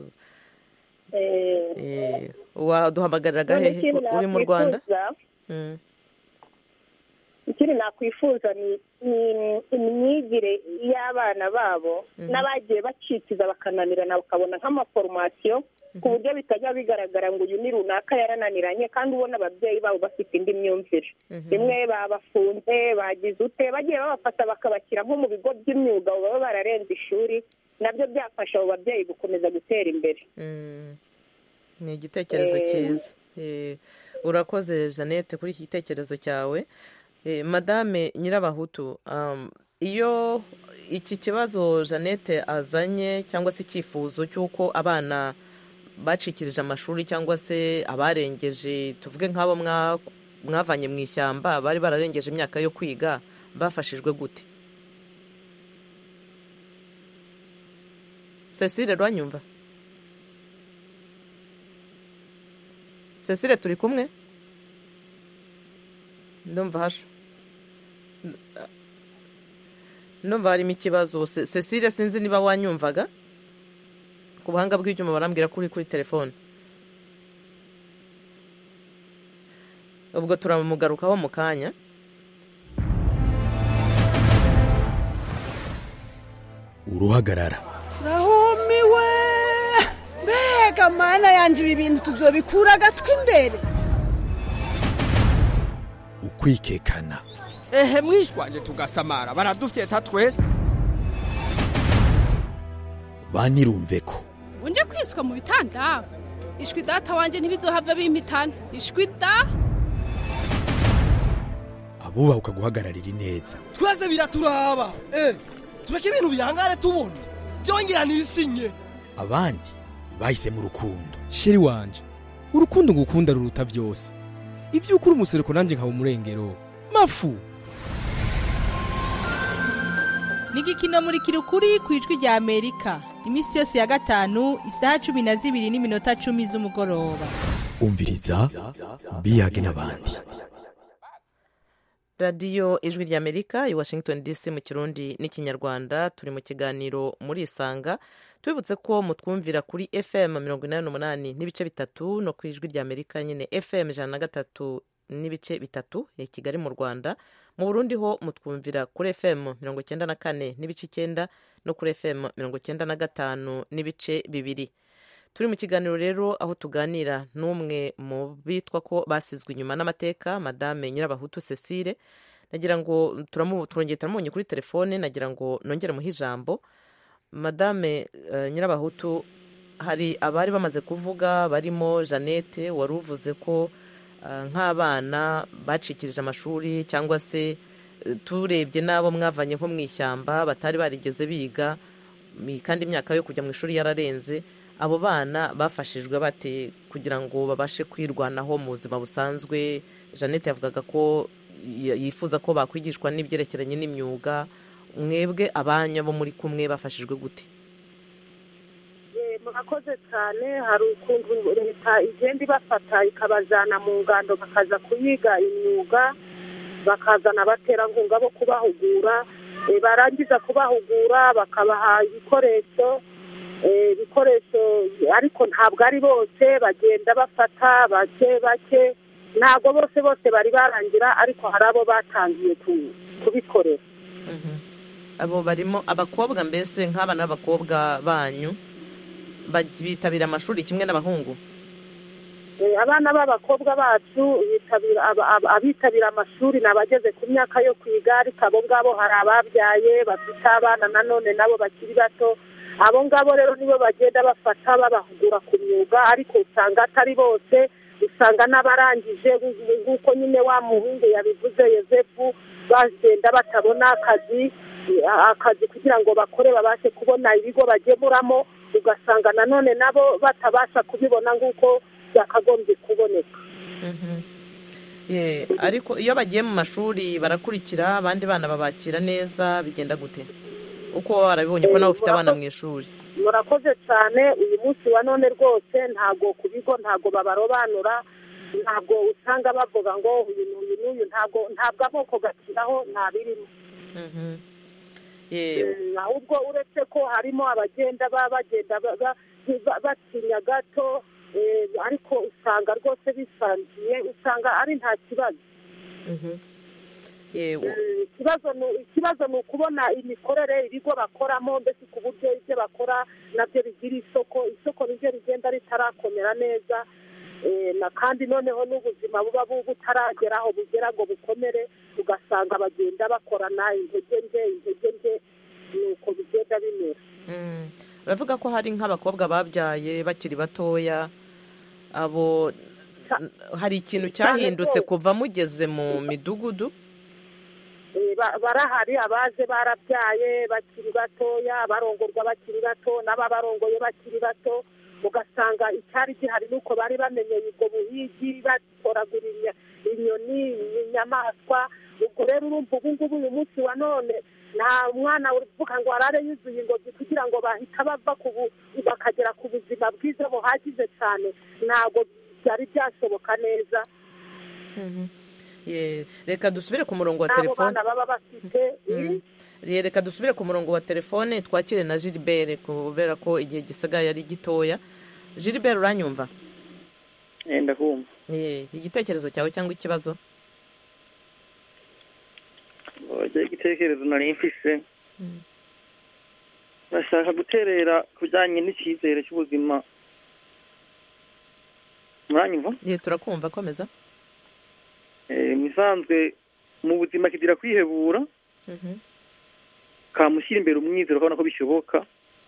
Eh
eh waduhamagariraga hehe uri mu Rwanda?
Mhm. Ikiri nakwifuza ni imyigire y'abana babo n'abagiye bacikiza bakananirana bakabona nk'amaformation ku buryo bitajya bigaragara ngo uyu ni runaka yarananiranye kandi ubona ababyeyi babo bafite indi myumvire. Rimwe babafunze bagize ute bagiye babafata bakabashyira nko mu bigo by'imyuga baba bararenze ishuri nabyo byafasha abo babyeyi gukomeza gutera imbere.
Ni igitekerezo cyiza. Urakoze Jeannette kuri iki gitekerezo cyawe. Madame Nyirabahutu, iyo iki kibazo Jeannette azanye cyangwa se icyifuzo cy'uko abana bacikirije amashuri cyangwa se abarengeje tuvuge nk'abo mwavanye mu ishyamba bari bararengeje imyaka yo kwiga bafashijwe gute? Cecile rwanyumva? Cecile turi kumwe? Ndumva hasha Ndumva harimo ikibazo. Cecile sinzi niba wanyumvaga ku buhanga bw'ibyuma barambwira kuri kuri telefone. Ubwo turamugarukaho mu kanya.
Uruhagarara
rahumiwe mbega mana yanje ibi bintu tuzobikura gatwi imbere.
kwikekana.
Ehe mwishwanje tugasamara baradufyeta twese.
Banirumve ko
unje kwiswa mu bitanda ishwi data wanje ntibizohava bimpitana ishwi da
abuba ukaguhagararira ineza.
Twese biraturaba eh tureke ibintu bihangare tubona byongera nisinye.
Abandi bahise mu rukundo.
Sheri wanje urukundo ngukunda ruruta byose. Ivyo ukuri umusereko nanje nkaba umurengero mafu.
Nigikino muri kirukuri kwijwi rya Amerika. Imisi yose ya gatanu isaha cumi na zibiri n'iminota cumi z'umugoroba.
Umviriza biyage n'abandi.
radiyo ijwi rya Amerika i Washington D C mu Kirundi n'ikinyarwanda. Turi mu kiganiro muri Isanga. Twibutse ko mutwumvira kuri F M mirongo inani n'umunani n'ibice bitatu no ku ijwi rya Amerika nyine F M ijana na gatatu n'ibice bitatu i Kigali mu Rwanda. Mu Burundi ho mutwumvira kuri F M mirongo icyenda na kane n'ibice icyenda no kuri F M mirongo icyenda na gatanu n'ibice bibiri. Turi mu kiganiro rero aho tuganira n'umwe mu bitwa ko basizwe inyuma n'amateka, Madame Nyirabahutu Cecile. Nagira ngo turongeye turamunye kuri telefone, nagira ngo nongere muhe ijambo. Madame uh, Nyirabahutu, hari abari bamaze kuvuga barimo Jeannette wari uvuze ko uh, nk'abana bacikirije amashuri cyangwa se uh, turebye nabo mwavanye nko mu ishyamba batari barigeze biga kandi imyaka yo kujya mu ishuri yararenze. Abo bana bafashijwe bate kugira ngo babashe kwirwanaho mu buzima busanzwe? Jeannette yavugaga ko yifuza ko bakwigishwa n'ibyerekeranye n'imyuga. Mwebwe abanya bo muri kumwe bafashijwe gute?
Murakoze cyane. Hari ukuntu leta igenda ibafata ikabajyana mu ngando bakaza kuyiga imyuga, bakazana abaterankunga bo kubahugura, barangiza kubahugura bakabaha ibikoresho ibikoresho ariko ntabwo ari bose, bagenda bafata bake bake, ntabwo bose bose bari barangira, ariko hari abo batangiye kubikorera.
Abo barimo abakobwa, mbese nk'abana b'abakobwa banyu bitabira amashuri kimwe n'abahungu?
Abana b'abakobwa bacu abitabira amashuri ni abageze ku myaka yo kwiga, ariko abo ngabo hari ababyaye bafite abana nanone nabo bakiri bato. Abo ngabo rero nibo bagenda bafata babahugura ku myuga, ariko usanga atari bose, usanga n'abarangije nk'uko nyine wa muhungu yabivuze Yosefu, bagenda batabona akazi akazi kugira ngo bakore babashe kubona ibigo bagemuramo, ugasanga nanone nabo batabasha kubibona nk'uko byakagombye kuboneka.
Ariko iyo bagiye mu mashuri barakurikira abandi bana babakira neza, bigenda gute? Uko warabibonye ko nawe ufite abana mu ishuri?
Murakoze cyane. Uyu munsi wa none rwose ntago ku bigo ntago babarobanura, ntago usanga bavuga ngo uyu n'uyu n'uyu, ntago ntabwo amoko gakiraho nta birimo. Ahubwo uretse ko harimo abagenda bagenda batinya gato, ariko usanga rwose bisangiye, usanga ari nta kibazo. Ikibazo ni ukubona imikorere ibigo bakoramo, mbese ku buryo ibyo bakora nabyo bigira isoko isoko nibyo rigenda ritarakomera neza, kandi noneho n'ubuzima buba butarageraho bugera ngo bukomere, ugasanga bagenda bakorana intege nke intege nke, nuko bigenda bimera.
Uravuga ko hari nk'abakobwa babyaye bakiri batoya, abo hari ikintu cyahindutse kuva mugeze mu midugudu?
Barahari abaje barabyaye bakiri batoya, barongorwa bakiri bato, n'ababarongoye bakiri bato, ugasanga icyari gihari nuko bari bamenyeye ubwo buhigi, batoragura inyoni, inyamaswa. Ubwo rero urumva ubu ngubu uyu munsi wa none nta mwana uvuga ngo arare yuzuye ingobyi kugira ngo bahita bava bakagera ku buzima bwiza buhagije cyane, ntabwo byari byashoboka neza.
Reka dusubire ku murongo wa telefone. Reka dusubire ku murongo wa telefone twakire na Gilbert kubera ko igihe gisigaye ari gitoya. Gilbert, uranyumva?
Ndakumva.
Igitekerezo cyawe cyangwa ikibazo?
Oje igitekerezo nari mfise. Bashaka guterera kujanye n'icyizere cy'ubuzima. Muranyumva?
Ye, turakumva, komeza.
Eh, mu
bisanzwe mu buzima kigira kwihebura kamushyira imbere umwizero ukabona ko bishoboka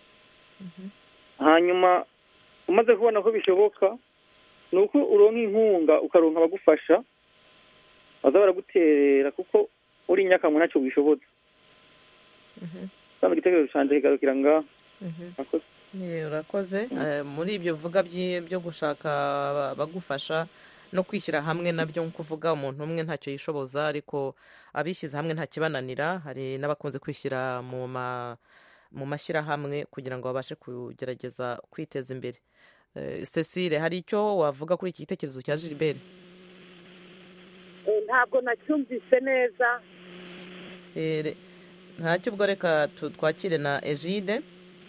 hanyuma umaze kubona ko bishoboka ni uko uronka inkunga ukaronka abagufasha baza baraguterera kuko uri nyakamuntu ntacyo wishoboza kandi igitekerezo cyanjye kigarukira ngaho
urakoze muri ibyo bivuga byo gushaka abagufasha no kwishyira hamwe nabyo nk'uko uvuga umuntu umwe ntacyo yishoboza ariko abishyize hamwe nta kibananira hari n'abakunze kwishyira mu ma mu mashyirahamwe kugira ngo babashe kugerageza kwiteza imbere. Cecile, hari icyo wavuga kuri iki gitekerezo cya Gilbert?
Ntabwo nacyumvise neza.
Ntacyo ubwo reka twakire na Egide.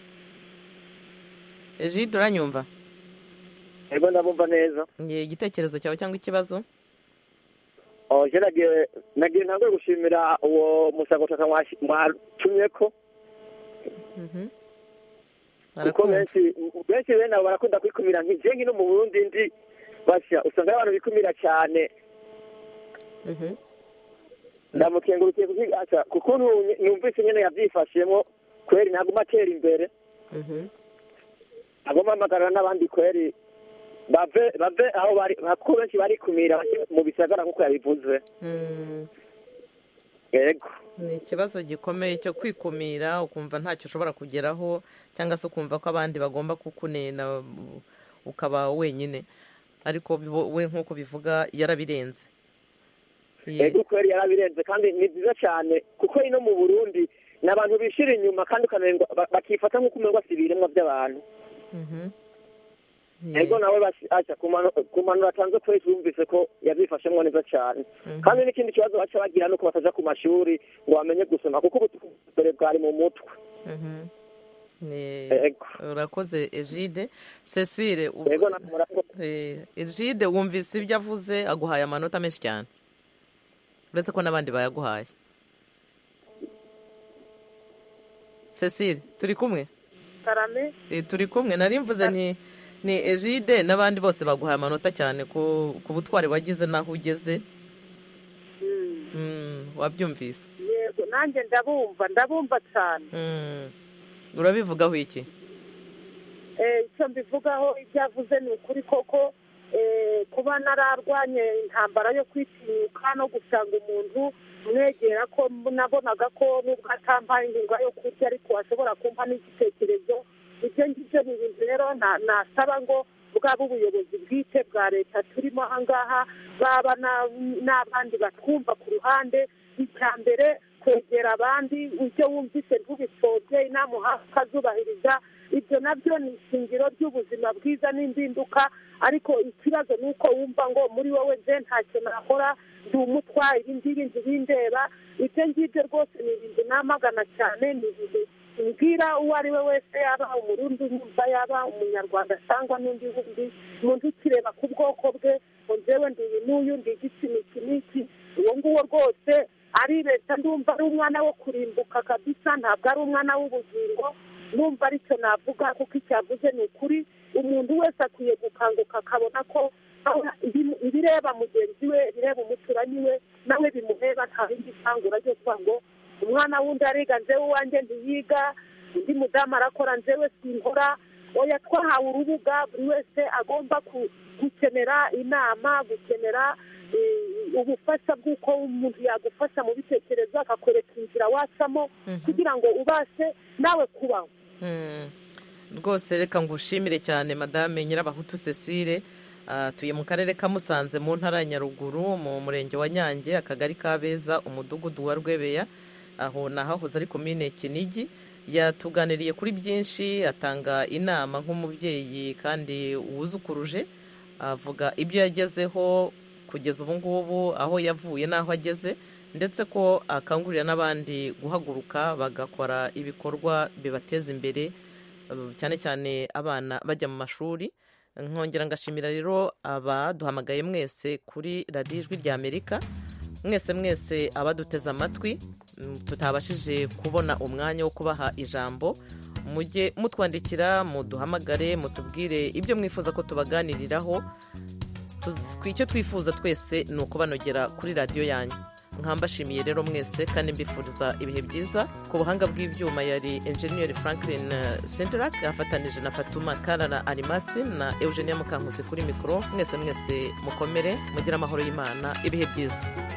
Egide, uranyumva?
Ego ndabumva neza.
Igitekerezo cyawe cyangwa ikibazo?
Oh, je nagiye nagiye ntango gushimira uwo musagotaka mwatumye ko. Mhm. Kuko benshi benshi bene barakunda kwikumira nk'ije ngino mu Burundi ndi basha usanga abantu bikumira cyane. Mhm. Ndamukengurukiye kukigacha kuko numvise nyene yavyifashemo kweri ntabwo matera imbere. Mhm. Agoma magara n'abandi kweri bave bave aho bari ko benshi bari kumira mu bisagara nkuko yabivuze. Mhm. Yego.
Ni ikibazo gikomeye cyo kwikumira ukumva ntacyo ushobora kugeraho cyangwa se ukumva ko abandi bagomba kukunena ukaba wenyine ariko we nk'uko bivuga yarabirenze.
Yego kweri yarabirenze kandi ni byiza cyane kuko ino mu Burundi n'abantu bishira inyuma kandi ukanengwa bakifata nk'uko umengo asibiremwa by'abantu. Mhm. Yego nawe bashacha kumanura tanzo kwezi yumvise ko yabifashemwe neza cyane. Kandi n'ikindi kibazo bacha bagira nuko bataja ku mashuri ngo bamenye gusoma kuko ubutore bwari mu mutwe. Mhm.
Ni urakoze Egide. Cecile, Egide wumvise ibyo avuze aguhaye amanota menshi cyane. Uretse ko nabandi bayaguhaye. Cecile, turi kumwe?
Karame.
Eh turi kumwe nari mvuze ni ni Egide n'abandi bose baguhaye amanota cyane ku butware wagize naho ugeze. Mm, wabyumvise?
Yego nanjye ndabumva ndabumva cyane.
Mm. Urabivugaho iki?
Eh icyo mbivugaho icyavuze ni ukuri koko eh kuba nararwanye intambara yo kwitinyuka no gusanga umuntu mwegera ko nabonaga ko nubwo atampaye ingingo yo kurya ariko ashobora kumpa n'igitekerezo. Ibyo ngibyo ni ibintu rero nasaba ngo bwaba ubuyobozi bwite bwa leta turimo ahangaha baba n'abandi batwumva ku ruhande. Icya mbere kwegera abandi icyo wumvise ntubipfobye inama uhawe ukazubahiriza. Ibyo nabyo ni ishingiro ry'ubuzima bwiza n'indinduka ariko ikibazo ni uko wumva ngo muri wowe nje ntacyo nakora ndi umutwaye ibindi bindi bindeba. Ibyo ngibyo rwose ni ibintu namagana cyane ni ibintu mbwira uwo ari we wese yaba umurundi nyumva yaba umunyarwanda cyangwa n'undi wundi umuntu ukireba ku bwoko bwe ngo njyewe ndi uyu n'uyu ndi igitsina iki n'iki uwo nguwo rwose ari leta ndumva ari umwana wo kurimbuka kabisa ntabwo ari umwana w'ubugingo. Numva aricyo navuga kuko icyavuze ni ukuri umuntu wese akwiye gukanguka akabona ko ibireba mugenzi we bireba umuturanyi we nawe bimureba nta bindi sangura ryo kuvuga ngo umwana wundi ariga njewe uwanjye ndiyiga undi mudamu arakora njewe sinkora. Oya twahawe urubuga buri wese agomba gukenera inama gukenera ubufasha bw'uko umuntu yagufasha mu bitekerezo akakwereka inzira wacamo kugira ngo ubashe nawe kubaho.
Rwose reka ngushimire cyane Madame Nyirabahutu Cecile. Tuye mu karere ka Musanze mu ntara ya Nyaruguru mu murenge wa Nyange akagari ka Beza umudugudu wa Rwebeya aho nahahoze ari komine Kinigi. Yatuganiriye kuri byinshi atanga inama nk'umubyeyi kandi uwuzukuruje avuga ibyo yagezeho kugeza ubu ngubu aho yavuye n'aho ageze ndetse ko akangurira n'abandi guhaguruka bagakora ibikorwa bibateza imbere cyane cyane abana bajya mu mashuri. Nkongera ngashimira rero abaduhamagaye mwese kuri radiyo Ijwi rya Amerika mwese mwese abaduteze amatwi tutabashije kubona umwanya wo kubaha ijambo mujye mutwandikira muduhamagare mutubwire ibyo mwifuza ko tubaganiriraho icyo twifuza twese ni ukubanogera kuri radiyo yanyu. nkambashimiye rero mwese kandi mbifuriza ibihe byiza. Ku buhanga bw'ibyuma yari enjeniyeri Franklin Sendrak afatanije na Fatuma Karara Arimasi na Eugenia Mukankusi kuri mikoro. Mwese mwese mukomere, mugire amahoro y'Imana, ibihe byiza.